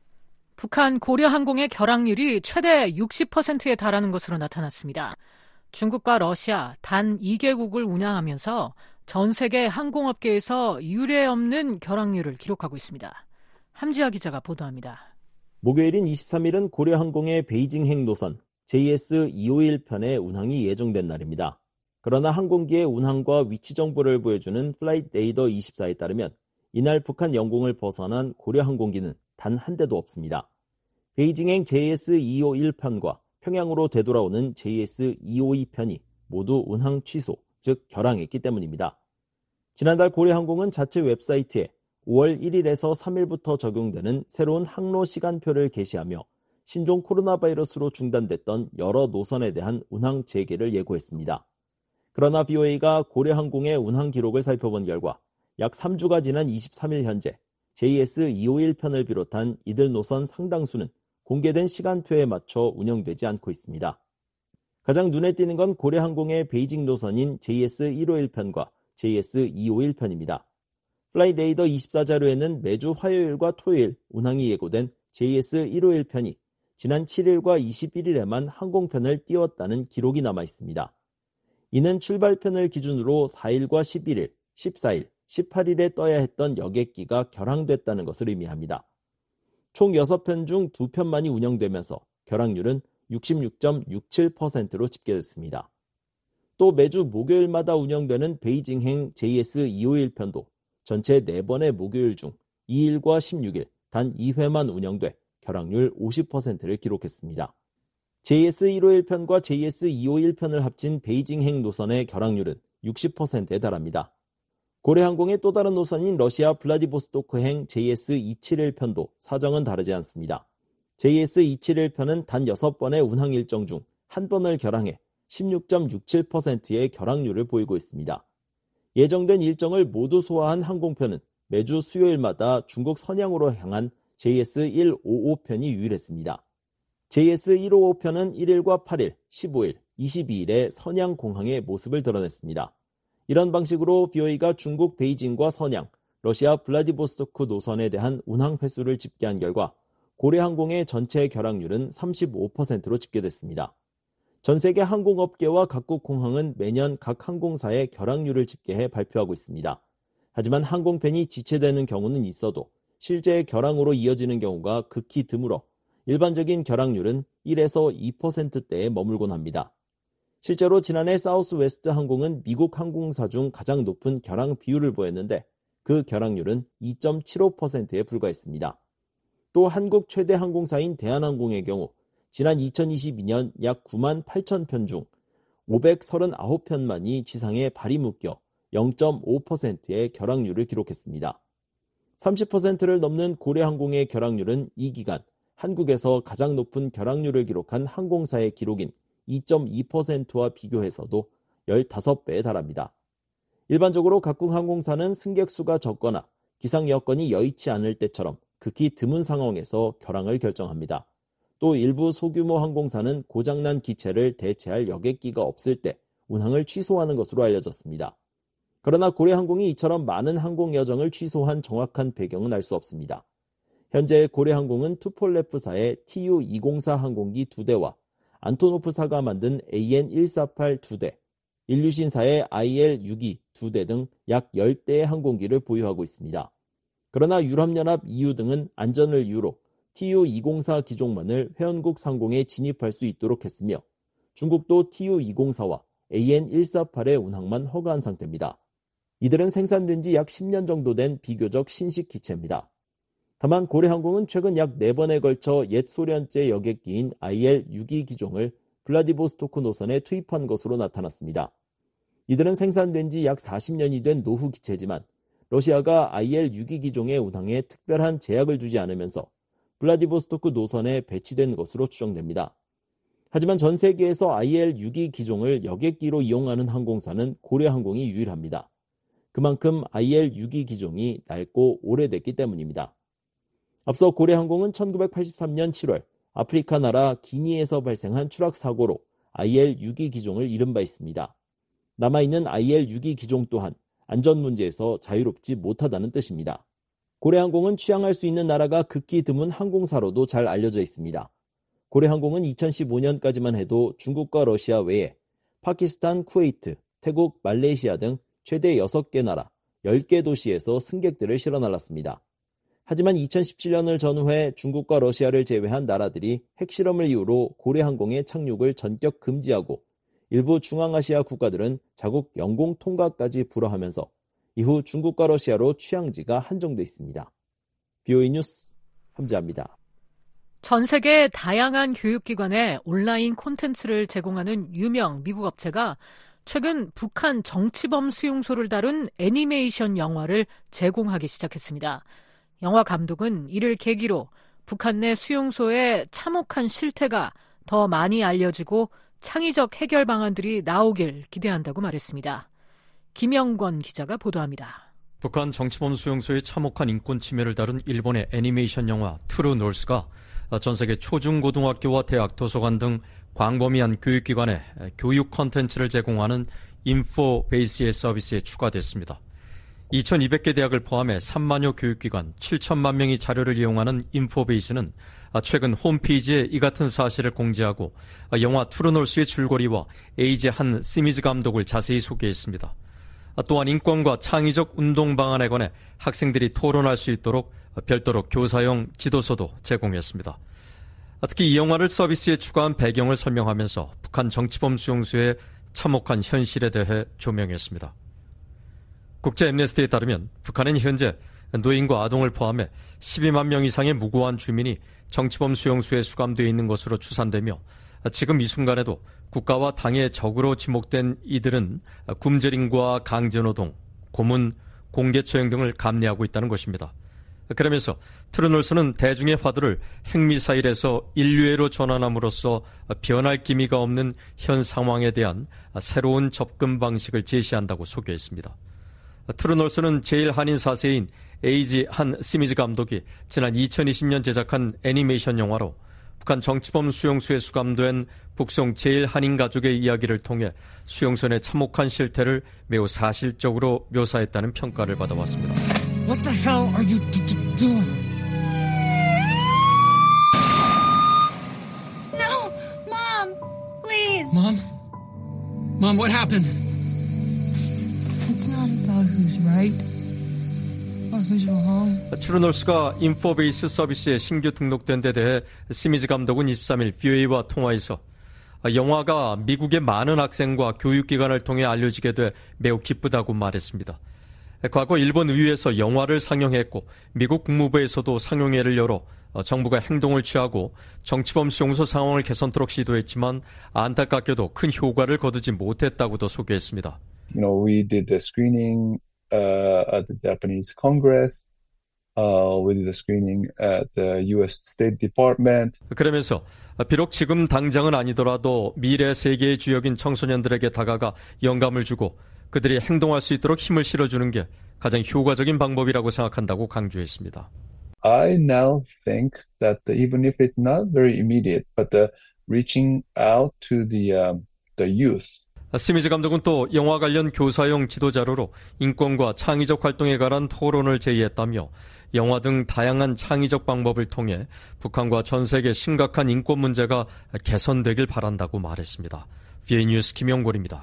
북한 고려항공의 결항률이 최대 육십 퍼센트에 달하는 것으로 나타났습니다. 중국과 러시아 단 이 개국을 운항하면서 전 세계 항공업계에서 유례 없는 결항률을 기록하고 있습니다. 함지아 기자가 보도합니다. 목요일인 이십삼 일은 고려항공의 베이징행 노선 제이에스 이백오십일 편의 운항이 예정된 날입니다. 그러나 항공기의 운항과 위치 정보를 보여주는 플라이트 레이더 이십사에 따르면 이날 북한 영공을 벗어난 고려항공기는 단 한 대도 없습니다. 베이징행 제이에스 이백오십일 편과 평양으로 되돌아오는 제이에스 이백오십이 편이 모두 운항 취소, 즉 결항했기 때문입니다. 지난달 고려항공은 자체 웹사이트에 오월 일일에서 삼일부터 적용되는 새로운 항로 시간표를 게시하며 신종 코로나 바이러스로 중단됐던 여러 노선에 대한 운항 재개를 예고했습니다. 그러나 비오에이가 고려항공의 운항 기록을 살펴본 결과 약 삼 주가 지난 이십삼 일 현재 제이에스 이백오십일 편을 비롯한 이들 노선 상당수는 공개된 시간표에 맞춰 운영되지 않고 있습니다. 가장 눈에 띄는 건 고려항공의 베이징 노선인 제이에스 백오십일 편과 제이에스 이백오십일 편입니다. 플라이 레이더 이십사 자료에는 매주 화요일과 토요일 운항이 예고된 제이에스 백오십일 편이 지난 칠 일과 이십일 일에만 항공편을 띄웠다는 기록이 남아 있습니다. 이는 출발편을 기준으로 사 일과 십일 일, 십사 일, 십팔 일에 떠야 했던 여객기가 결항됐다는 것을 의미합니다. 총 여섯 편 중 두 편만이 운영되면서 결항률은 육십육 점 육칠 퍼센트로 집계됐습니다. 또 매주 목요일마다 운영되는 베이징행 제이에스 이백오십일 편도 전체 네 번의 목요일 중 이 일과 십육 일 단 이 회만 운영돼 결항률 오십 퍼센트를 기록했습니다. 제이에스 백오십일 편과 제이에스 이백오십일 편을 합친 베이징행 노선의 결항률은 육십 퍼센트에 달합니다. 고래항공의 또 다른 노선인 러시아 블라디보스토크행 제이에스 이백칠십일 편도 사정은 다르지 않습니다. 제이에스 이백칠십일 편은 단 여섯 번의 운항 일정 중 한 번을 결항해 십육 점 육칠 퍼센트의 결항률을 보이고 있습니다. 예정된 일정을 모두 소화한 항공편은 매주 수요일마다 중국 선양으로 향한 제이에스 백오십오 편이 유일했습니다. 제이에스 백오십오 편은 일 일과 팔 일, 십오 일, 이십이 일에 선양 공항의 모습을 드러냈습니다. 이런 방식으로 비오이가 중국 베이징과 선양, 러시아 블라디보스토크 노선에 대한 운항 횟수를 집계한 결과 고래항공의 전체 결항률은 삼십오 퍼센트로 집계됐습니다. 전 세계 항공업계와 각국 공항은 매년 각 항공사의 결항률을 집계해 발표하고 있습니다. 하지만 항공편이 지체되는 경우는 있어도 실제 결항으로 이어지는 경우가 극히 드물어 일반적인 결항률은 일에서 이 퍼센트대에 머물곤 합니다. 실제로 지난해 사우스웨스트 항공은 미국 항공사 중 가장 높은 결항 비율을 보였는데 그 결항률은 이 점 칠오 퍼센트에 불과했습니다. 또 한국 최대 항공사인 대한항공의 경우 지난 이천이십이 년 약 구만 팔천 편 중 오백삼십구 편만이 지상에 발이 묶여 영 점 오 퍼센트의 결항률을 기록했습니다. 삼십 퍼센트를 넘는 고래항공의 결항률은 이 기간 한국에서 가장 높은 결항률을 기록한 항공사의 기록인 이 점 이 퍼센트와 비교해서도 십오 배에 달합니다. 일반적으로 각국 항공사는 승객 수가 적거나 기상 여건이 여의치 않을 때처럼 극히 드문 상황에서 결항을 결정합니다. 또 일부 소규모 항공사는 고장난 기체를 대체할 여객기가 없을 때 운항을 취소하는 것으로 알려졌습니다. 그러나 고래항공이 이처럼 많은 항공 여정을 취소한 정확한 배경은 알 수 없습니다. 현재 고래항공은 투폴레프사의 티유 이공사 항공기 두 대와 안토노프사가 만든 에이엔 백사십팔 두 대, 일류신사의 아이엘 육십이 두 대 등 약 십 대의 항공기를 보유하고 있습니다. 그러나 유럽연합 이유 등은 안전을 이유로 티유 이공사 기종만을 회원국 상공에 진입할 수 있도록 했으며 중국도 티유 이공사와 에이엔 백사십팔의 운항만 허가한 상태입니다. 이들은 생산된 지 약 십 년 정도 된 비교적 신식 기체입니다. 다만 고래항공은 최근 약 네 번에 걸쳐 옛 소련제 여객기인 아이엘 육십이 기종을 블라디보스토크 노선에 투입한 것으로 나타났습니다. 이들은 생산된 지 약 사십 년이 된 노후 기체지만 러시아가 아이엘 육십이 기종의 운항에 특별한 제약을 두지 않으면서 블라디보스토크 노선에 배치된 것으로 추정됩니다. 하지만 전 세계에서 아이엘 육십이 기종을 여객기로 이용하는 항공사는 고래항공이 유일합니다. 그만큼 아이엘 육십이 기종이 낡고 오래됐기 때문입니다. 앞서 고래항공은 천구백팔십삼 년 칠월 아프리카 나라 기니에서 발생한 추락 사고로 아이엘 육십이 기종을 잃은 바 있습니다. 남아있는 아이엘 육십이 기종 또한 안전 문제에서 자유롭지 못하다는 뜻입니다. 고래항공은 취항할 수 있는 나라가 극히 드문 항공사로도 잘 알려져 있습니다. 고래항공은 이천십오 년까지만 해도 중국과 러시아 외에 파키스탄, 쿠웨이트, 태국, 말레이시아 등 최대 여섯 개 나라, 열 개 도시에서 승객들을 실어 날랐습니다. 하지만 이천십칠 년을 전후해 중국과 러시아를 제외한 나라들이 핵실험을 이유로 고래항공의 착륙을 전격 금지하고 일부 중앙아시아 국가들은 자국 영공 통과까지 불허하면서 이후 중국과 러시아로 취항지가 한정돼 있습니다. 비오이 뉴스 함재합니다. 전 세계 다양한 교육기관에 온라인 콘텐츠를 제공하는 유명 미국 업체가 최근 북한 정치범 수용소를 다룬 애니메이션 영화를 제공하기 시작했습니다. 영화 감독은 이를 계기로 북한 내 수용소의 참혹한 실태가 더 많이 알려지고 창의적 해결 방안들이 나오길 기대한다고 말했습니다. 김영권 기자가 보도합니다. 북한 정치범 수용소의 참혹한 인권 침해를 다룬 일본의 애니메이션 영화 트루 노스가 전 세계 초중고등학교와 대학, 도서관 등 광범위한 교육기관에 교육 콘텐츠를 제공하는 인포베이스의 서비스에 추가됐습니다. 이천이백 개 대학을 포함해 삼만여 교육기관 칠천만 명이 자료를 이용하는 인포베이스는 최근 홈페이지에 이 같은 사실을 공지하고 영화 트루놀스의 줄거리와 에이제 한 시미즈 감독을 자세히 소개했습니다. 또한 인권과 창의적 운동 방안에 관해 학생들이 토론할 수 있도록 별도로 교사용 지도서도 제공했습니다. 특히 이 영화를 서비스에 추가한 배경을 설명하면서 북한 정치범 수용소의 참혹한 현실에 대해 조명했습니다. 국제 앰네스티에 따르면 북한은 현재 노인과 아동을 포함해 십이만 명 이상의 무고한 주민이 정치범 수용소에 수감되어 있는 것으로 추산되며 지금 이 순간에도 국가와 당의 적으로 지목된 이들은 굶주림과 강제노동, 고문, 공개 처형 등을 감내하고 있다는 것입니다. 그러면서 트루놀스는 대중의 화두를 핵미사일에서 인류애로 전환함으로써 변할 기미가 없는 현 상황에 대한 새로운 접근 방식을 제시한다고 소개했습니다. 트루놀스는 제일 한인 사 세인 에이지 한 시미즈 감독이 지난 이천이십 년 제작한 애니메이션 영화로 북한 정치범 수용소에 수감된 북송 제일 한인 가족의 이야기를 통해 수용소 내 참혹한 실태를 매우 사실적으로 묘사했다는 평가를 받아왔습니다. What the hell are you d- d- doing? No! Mom! Please! Mom? Mom, what happened? It's not about who's right or who's wrong. 트루놀스가 인포베이스 서비스에 신규 등록된 데 대해 시미즈 감독은 이십삼 일 브이오에이와 통화에서 영화가 미국의 많은 학생과 교육기관을 통해 알려지게 돼 매우 기쁘다고 말했습니다. 과거 일본 의회에서 영화를 상영했고 미국 국무부에서도 상영회를 열어 정부가 행동을 취하고 정치범 수용소 상황을 개선토록 시도했지만 안타깝게도 큰 효과를 거두지 못했다고도 소개했습니다. You know, we did the screening uh, at the Japanese Congress. Uh, we did the screening at the U S State Department. 그러면서 비록 지금 당장은 아니더라도 미래 세계의 주역인 청소년들에게 다가가 영감을 주고 그들이 행동할 수 있도록 힘을 실어주는 게 가장 효과적인 방법이라고 생각한다고 강조했습니다. I now think that even if it's not very immediate, but the reaching out to the um, the youth. 시미즈 감독은 또 영화 관련 교사용 지도자료로 인권과 창의적 활동에 관한 토론을 제의했다며 영화 등 다양한 창의적 방법을 통해 북한과 전 세계 심각한 인권 문제가 개선되길 바란다고 말했습니다. 브이오에이 뉴스 김영골입니다.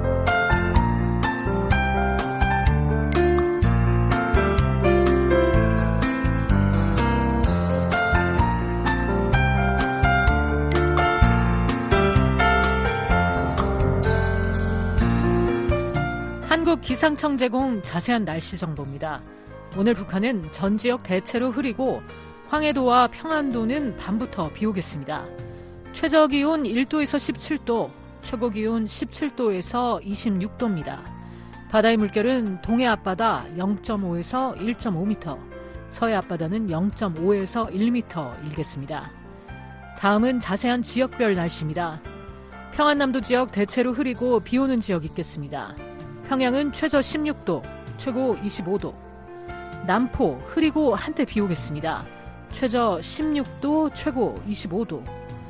한국 기상청 제공 자세한 날씨 정보입니다. 오늘 북한은 전 지역 대체로 흐리고 황해도와 평안도는 밤부터 비 오겠습니다. 최저기온 일 도에서 십칠 도, 최고기온 십칠 도에서 이십육 도입니다. 바다의 물결은 동해 앞바다 영 점 오에서 일 점 오 미터, 서해 앞바다는 영 점 오에서 일 미터 일겠습니다. 다음은 자세한 지역별 날씨입니다. 평안남도 지역 대체로 흐리고 비 오는 지역 있겠습니다. 평양은 최저 십육 도, 최고 이십오 도. 남포 흐리고 한때 비 오겠습니다. 최저 십육 도, 최고 이십오 도.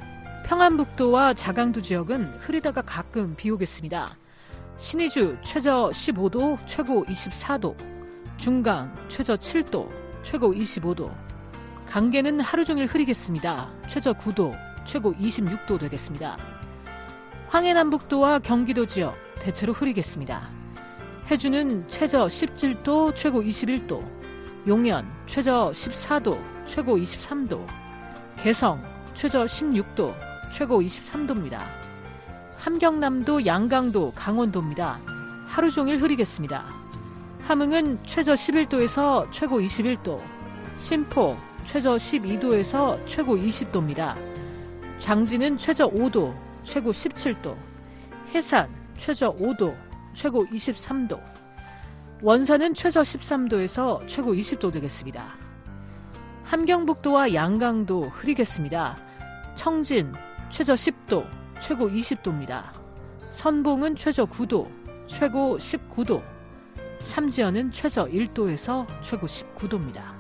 평안북도와 자강도 지역은 흐리다가 가끔 비 오겠습니다. 신의주 최저 십오 도, 최고 이십사 도. 중강 최저 칠 도, 최고 이십오 도. 강계는 하루 종일 흐리겠습니다. 최저 구 도, 최고 이십육 도 되겠습니다. 황해남북도와 경기도 지역 대체로 흐리겠습니다. 해주는 최저 십칠 도, 최고 이십일 도. 용연 최저 십사 도, 최고 이십삼 도. 개성 최저 십육 도, 최고 이십삼 도입니다. 함경남도, 양강도, 강원도입니다. 하루 종일 흐리겠습니다. 함흥은 최저 십일 도에서 최고 이십일 도. 신포 최저 십이 도에서 최고 이십 도입니다. 장진은 최저 오 도, 최고 십칠 도. 해산 최저 오 도, 최고 이십삼 도. 원산은 최저 십삼 도에서 최고 이십 도 되겠습니다. 함경북도와 양강도 흐리겠습니다. 청진 최저 십 도, 최고 이십 도입니다. 선봉은 최저 구 도, 최고 십구 도. 삼지연은 최저 일 도에서 최고 십구 도입니다.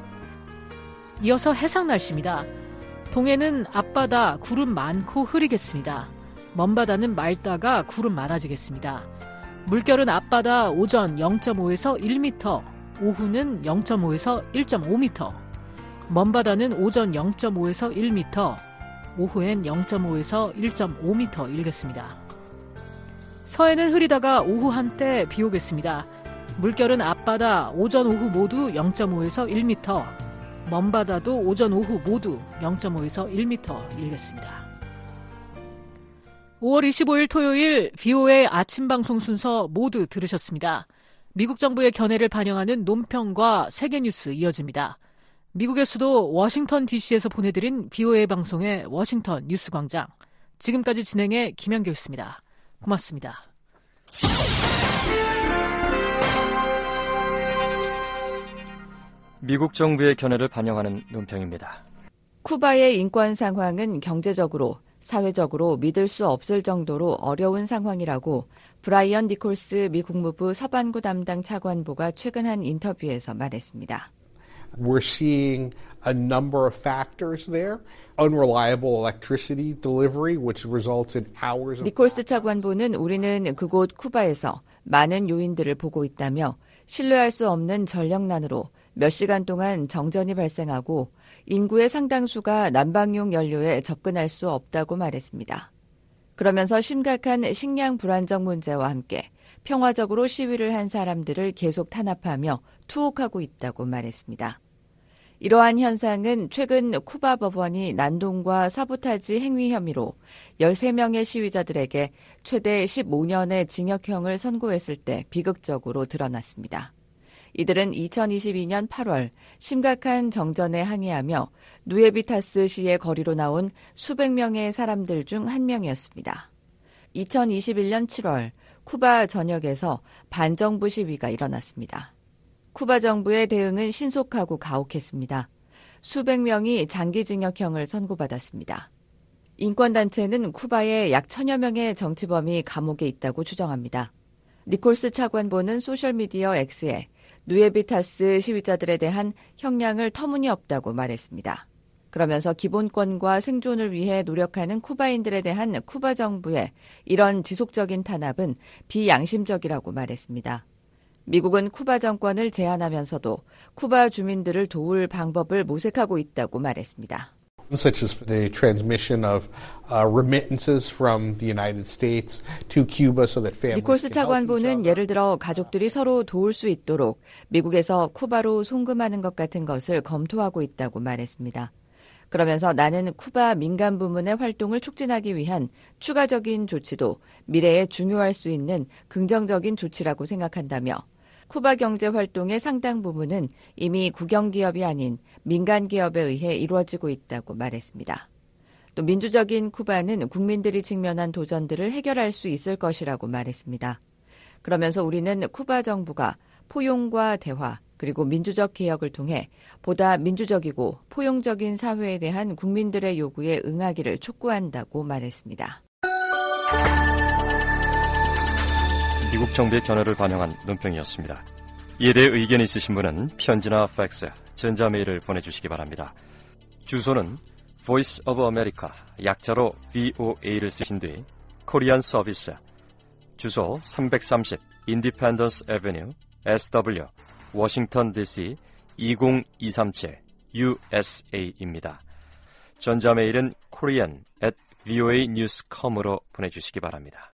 이어서 해상 날씨입니다. 동해는 앞바다 구름 많고 흐리겠습니다. 먼바다는 맑다가 구름 많아지겠습니다. 물결은 앞바다 오전 영 점 오에서 일 미터, 오후는 영 점 오에서 일 점 오 미터, 먼바다는 오전 영 점 오에서 일 미터, 오후엔 영 점 오에서 일 점 오 미터 일겠습니다. 서해는 흐리다가 오후 한때 비 오겠습니다. 물결은 앞바다 오전 오후 모두 영 점 오에서 일 미터, 먼바다도 오전 오후 모두 영 점 오에서 일 미터 일겠습니다. 오월 이십오일 토요일 브이오에이 아침 방송 순서 모두 들으셨습니다. 미국 정부의 견해를 반영하는 논평과 세계 뉴스 이어집니다. 미국의 수도 워싱턴 디씨에서 보내드린 브이오에이 방송의 워싱턴 뉴스 광장. 지금까지 진행의 김현규였습니다. 고맙습니다. 미국 정부의 견해를 반영하는 논평입니다. 쿠바의 인권 상황은 경제적으로, 사회적으로 믿을 수 없을 정도로 어려운 상황이라고 브라이언 니콜스 미 국무부 서반구 담당 차관보가 최근 한 인터뷰에서 말했습니다. We're seeing a number of factors there. Unreliable electricity delivery, which results in hours of... 니콜스 차관보는 우리는 그곳 쿠바에서 많은 요인들을 보고 있다며 신뢰할 수 없는 전력난으로 몇 시간 동안 정전이 발생하고 인구의 상당수가 난방용 연료에 접근할 수 없다고 말했습니다. 그러면서 심각한 식량 불안정 문제와 함께 평화적으로 시위를 한 사람들을 계속 탄압하며 투옥하고 있다고 말했습니다. 이러한 현상은 최근 쿠바 법원이 난동과 사보타지 행위 혐의로 열세 명의 시위자들에게 최대 십오 년의 징역형을 선고했을 때 비극적으로 드러났습니다. 이들은 이천이십이 년 팔월 심각한 정전에 항의하며 누에비타스시의 거리로 나온 수백 명의 사람들 중 한 명이었습니다. 이천이십일 년 칠월 쿠바 전역에서 반정부 시위가 일어났습니다. 쿠바 정부의 대응은 신속하고 가혹했습니다. 수백 명이 장기징역형을 선고받았습니다. 인권단체는 쿠바에 약 천여 명의 정치범이 감옥에 있다고 추정합니다. 니콜스 차관보는 소셜미디어 X에 누에비타스 시위자들에 대한 형량을 터무니없다고 말했습니다. 그러면서 기본권과 생존을 위해 노력하는 쿠바인들에 대한 쿠바 정부의 이런 지속적인 탄압은 비양심적이라고 말했습니다. 미국은 쿠바 정권을 제한하면서도 쿠바 주민들을 도울 방법을 모색하고 있다고 말했습니다. Such as the transmission of uh, remittances from the United States to Cuba so that families 니콜스 can help each 차관보는 other. 예를 들어 가족들이 서로 도울 수 있도록 미국에서 쿠바로 송금하는 것 같은 것을 검토하고 있다고 말했습니다. 그러면서 나는 쿠바 민간 부문의 활동을 촉진하기 위한 추가적인 조치도 미래에 중요할 수 있는 긍정적인 조치라고 생각한다며 쿠바 경제 활동의 상당 부분은 이미 국영기업이 아닌 민간 기업에 의해 이루어지고 있다고 말했습니다. 또 민주적인 쿠바는 국민들이 직면한 도전들을 해결할 수 있을 것이라고 말했습니다. 그러면서 우리는 쿠바 정부가 포용과 대화 그리고 민주적 개혁을 통해 보다 민주적이고 포용적인 사회에 대한 국민들의 요구에 응하기를 촉구한다고 말했습니다. 미국 정부의 견해를 반영한 논평이었습니다. 이에 대해 의견 있으신 분은 편지나 팩스, 전자메일을 보내주시기 바랍니다. 주소는 Voice of America, 약자로 브이오에이를 쓰신 뒤 코리안 서비스, 주소 삼백삼십 Independence Avenue, 에스더블유, 워싱턴 디씨 이공이삼칠 유에스에이입니다. 전자메일은 korean at voa news dot com으로 보내주시기 바랍니다.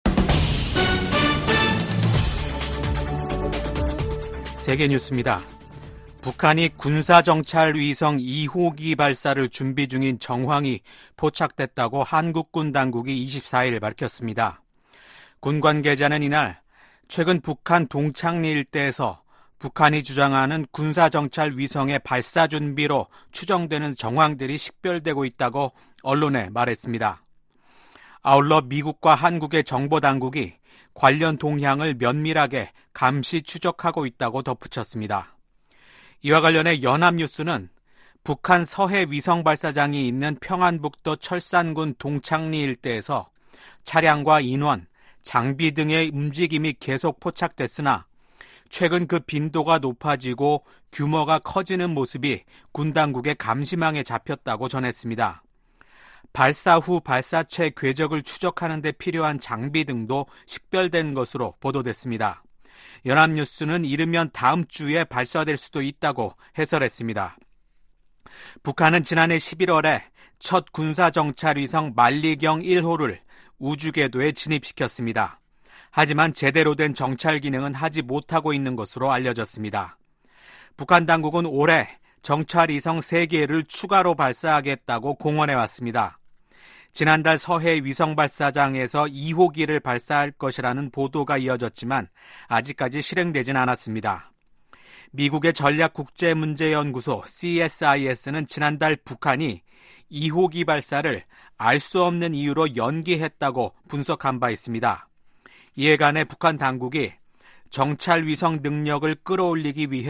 세계 뉴스입니다. 북한이 군사정찰 위성 이 호기 발사를 준비 중인 정황이 포착됐다고 한국군 당국이 이십사 일 밝혔습니다. 군 관계자는 이날 최근 북한 동창리 일대에서 북한이 주장하는 군사정찰 위성의 발사 준비로 추정되는 정황들이 식별되고 있다고 언론에 말했습니다. 아울러 미국과 한국의 정보당국이 관련 동향을 면밀하게 감시 추적하고 있다고 덧붙였습니다. 이와 관련해 연합뉴스는 북한 서해 위성 발사장이 있는 평안북도 철산군 동창리 일대에서 차량과 인원, 장비 등의 움직임이 계속 포착됐으나 최근 그 빈도가 높아지고 규모가 커지는 모습이 군 당국의 감시망에 잡혔다고 전했습니다. 발사 후 발사체 궤적을 추적하는 데 필요한 장비 등도 식별된 것으로 보도됐습니다. 연합뉴스는 이르면 다음 주에 발사될 수도 있다고 해설했습니다. 북한은 지난해 십일월에 첫 군사정찰위성 만리경 일 호를 우주궤도에 진입시켰습니다. 하지만 제대로 된 정찰 기능은 하지 못하고 있는 것으로 알려졌습니다. 북한 당국은 올해 정찰위성 세 개를 추가로 발사하겠다고 공언해왔습니다. 지난달 서해 위성 발사장에서 이 호기를 발사할 것이라는 보도가 이어졌지만 아직까지 실행되진 않았습니다. 미국의 전략국제문제연구소 씨에스아이에스는 지난달 북한이 이 호기 발사를 알 수 없는 이유로 연기했다고 분석한 바 있습니다. 이에 관해 북한 당국이 정찰 위성 능력을 끌어올리기 위해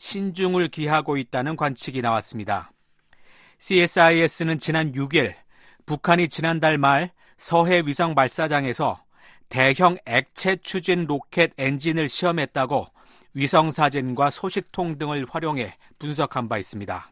신중을 기하고 있다는 관측이 나왔습니다. 씨에스아이에스는 지난 육 일 북한이 지난달 말 서해 위성 발사장에서 대형 액체 추진 로켓 엔진을 시험했다고 위성 사진과 소식통 등을 활용해 분석한 바 있습니다.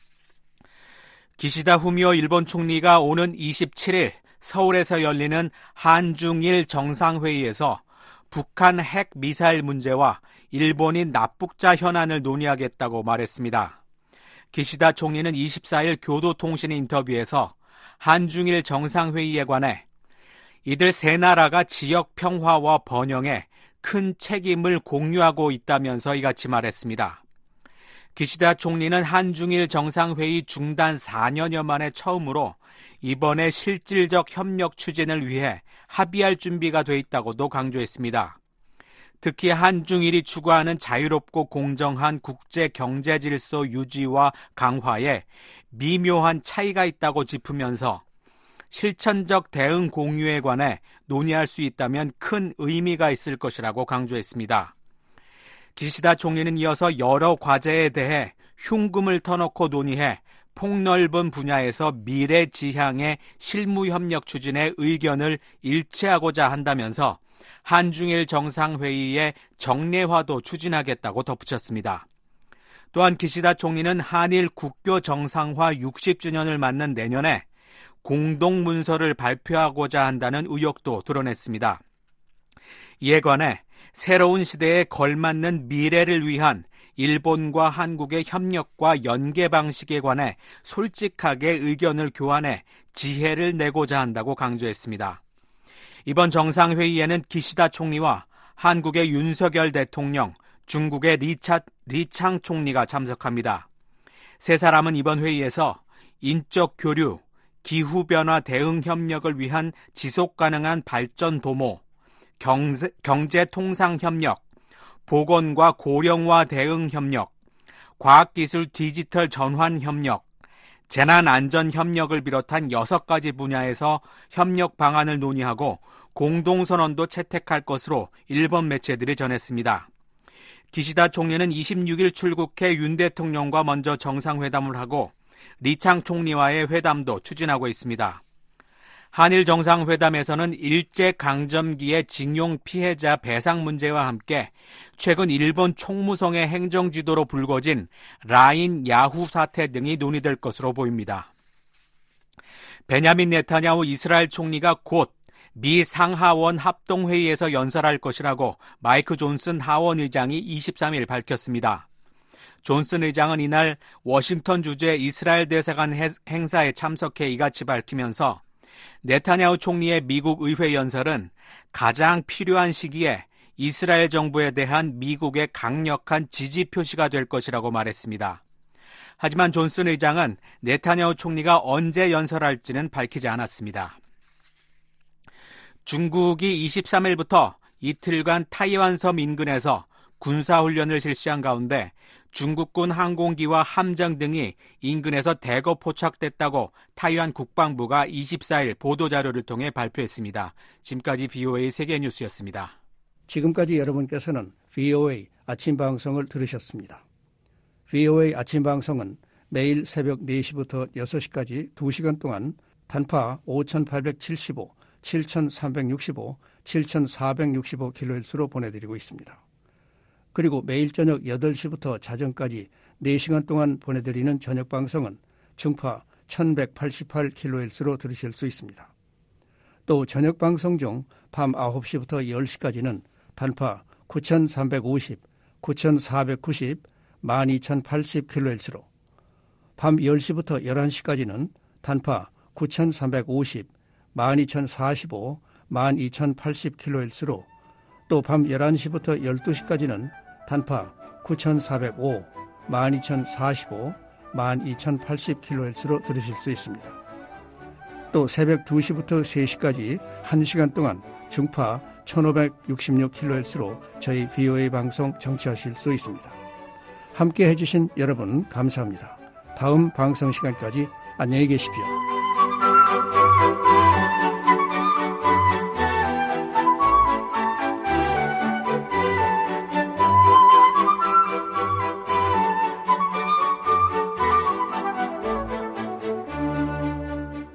기시다 후미오 일본 총리가 오는 이십칠 일 서울에서 열리는 한중일 정상회의에서 북한 핵 미사일 문제와 일본인 납북자 현안을 논의하겠다고 말했습니다. 기시다 총리는 이십사 일 교도통신 인터뷰에서 한중일 정상회의에 관해 이들 세 나라가 지역 평화와 번영에 큰 책임을 공유하고 있다면서 이같이 말했습니다. 기시다 총리는 한중일 정상회의 중단 사 년여 만에 처음으로 이번에 실질적 협력 추진을 위해 합의할 준비가 돼 있다고도 강조했습니다. 특히 한중일이 추구하는 자유롭고 공정한 국제 경제 질서 유지와 강화에 미묘한 차이가 있다고 짚으면서 실천적 대응 공유에 관해 논의할 수 있다면 큰 의미가 있을 것이라고 강조했습니다. 기시다 총리는 이어서 여러 과제에 대해 흉금을 터놓고 논의해 폭넓은 분야에서 미래 지향의 실무협력 추진에 의견을 일치하고자 한다면서 한중일 정상회의의 정례화도 추진하겠다고 덧붙였습니다. 또한 기시다 총리는 한일 국교 정상화 육십 주년을 맞는 내년에 공동문서를 발표하고자 한다는 의욕도 드러냈습니다. 이에 관해 새로운 시대에 걸맞는 미래를 위한 일본과 한국의 협력과 연계 방식에 관해 솔직하게 의견을 교환해 지혜를 내고자 한다고 강조했습니다. 이번 정상회의에는 기시다 총리와 한국의 윤석열 대통령, 중국의 리차, 리창 총리가 참석합니다. 세 사람은 이번 회의에서 인적 교류, 기후변화 대응 협력을 위한 지속가능한 발전 도모, 경제, 경제통상협력, 보건과 고령화 대응 협력, 과학기술 디지털 전환 협력, 재난안전 협력을 비롯한 여섯 가지 분야에서 협력 방안을 논의하고 공동선언도 채택할 것으로 일본 매체들이 전했습니다. 기시다 총리는 이십육 일 출국해 윤 대통령과 먼저 정상회담을 하고 리창 총리와의 회담도 추진하고 있습니다. 한일 정상회담에서는 일제강점기의 징용 피해자 배상 문제와 함께 최근 일본 총무성의 행정지도로 불거진 라인 야후 사태 등이 논의될 것으로 보입니다. 베냐민 네타냐후 이스라엘 총리가 곧 미 상하원 합동회의에서 연설할 것이라고 마이크 존슨 하원 의장이 이십삼 일 밝혔습니다. 존슨 의장은 이날 워싱턴 주재 이스라엘 대사관 행사에 참석해 이같이 밝히면서 네타냐후 총리의 미국 의회 연설은 가장 필요한 시기에 이스라엘 정부에 대한 미국의 강력한 지지 표시가 될 것이라고 말했습니다. 하지만 존슨 의장은 네타냐후 총리가 언제 연설할지는 밝히지 않았습니다. 중국이 이십삼 일부터 이틀간 타이완섬 인근에서 군사훈련을 실시한 가운데 중국군 항공기와 함정 등이 인근에서 대거 포착됐다고 타이완 국방부가 이십사 일 보도자료를 통해 발표했습니다. 지금까지 브이오에이 세계뉴스였습니다. 지금까지 여러분께서는 브이오에이 아침방송을 들으셨습니다. 브이오에이 아침방송은 매일 새벽 네 시부터 여섯 시까지 두 시간 동안 단파 오천팔백칠십오, 칠천삼백육십오, 칠천사백육십오 킬로헤르츠로 보내드리고 있습니다. 그리고 매일 저녁 여덟 시부터 자정까지 네 시간 동안 보내드리는 저녁방송은 중파 천백팔십팔 킬로헤르츠로 들으실 수 있습니다. 또 저녁방송 중 밤 아홉 시부터 열 시까지는 단파 구천삼백오십, 구천사백구십, 만 이천팔십 킬로헤르츠로, 밤 열 시부터 열한 시까지는 단파 구천삼백오십, 만 이천사십오, 만 이천팔십 킬로헤르츠로, 또 밤 열한 시부터 열두 시까지는 단파 구천사백오, 만 이천사십오, 만 이천팔십 킬로헤르츠로 들으실 수 있습니다. 또 새벽 두 시부터 세 시까지 한 시간 동안 중파 천오백육십육 킬로헤르츠로 저희 브이오에이 방송 청취하실 수 있습니다. 함께 해주신 여러분 감사합니다. 다음 방송 시간까지 안녕히 계십시오.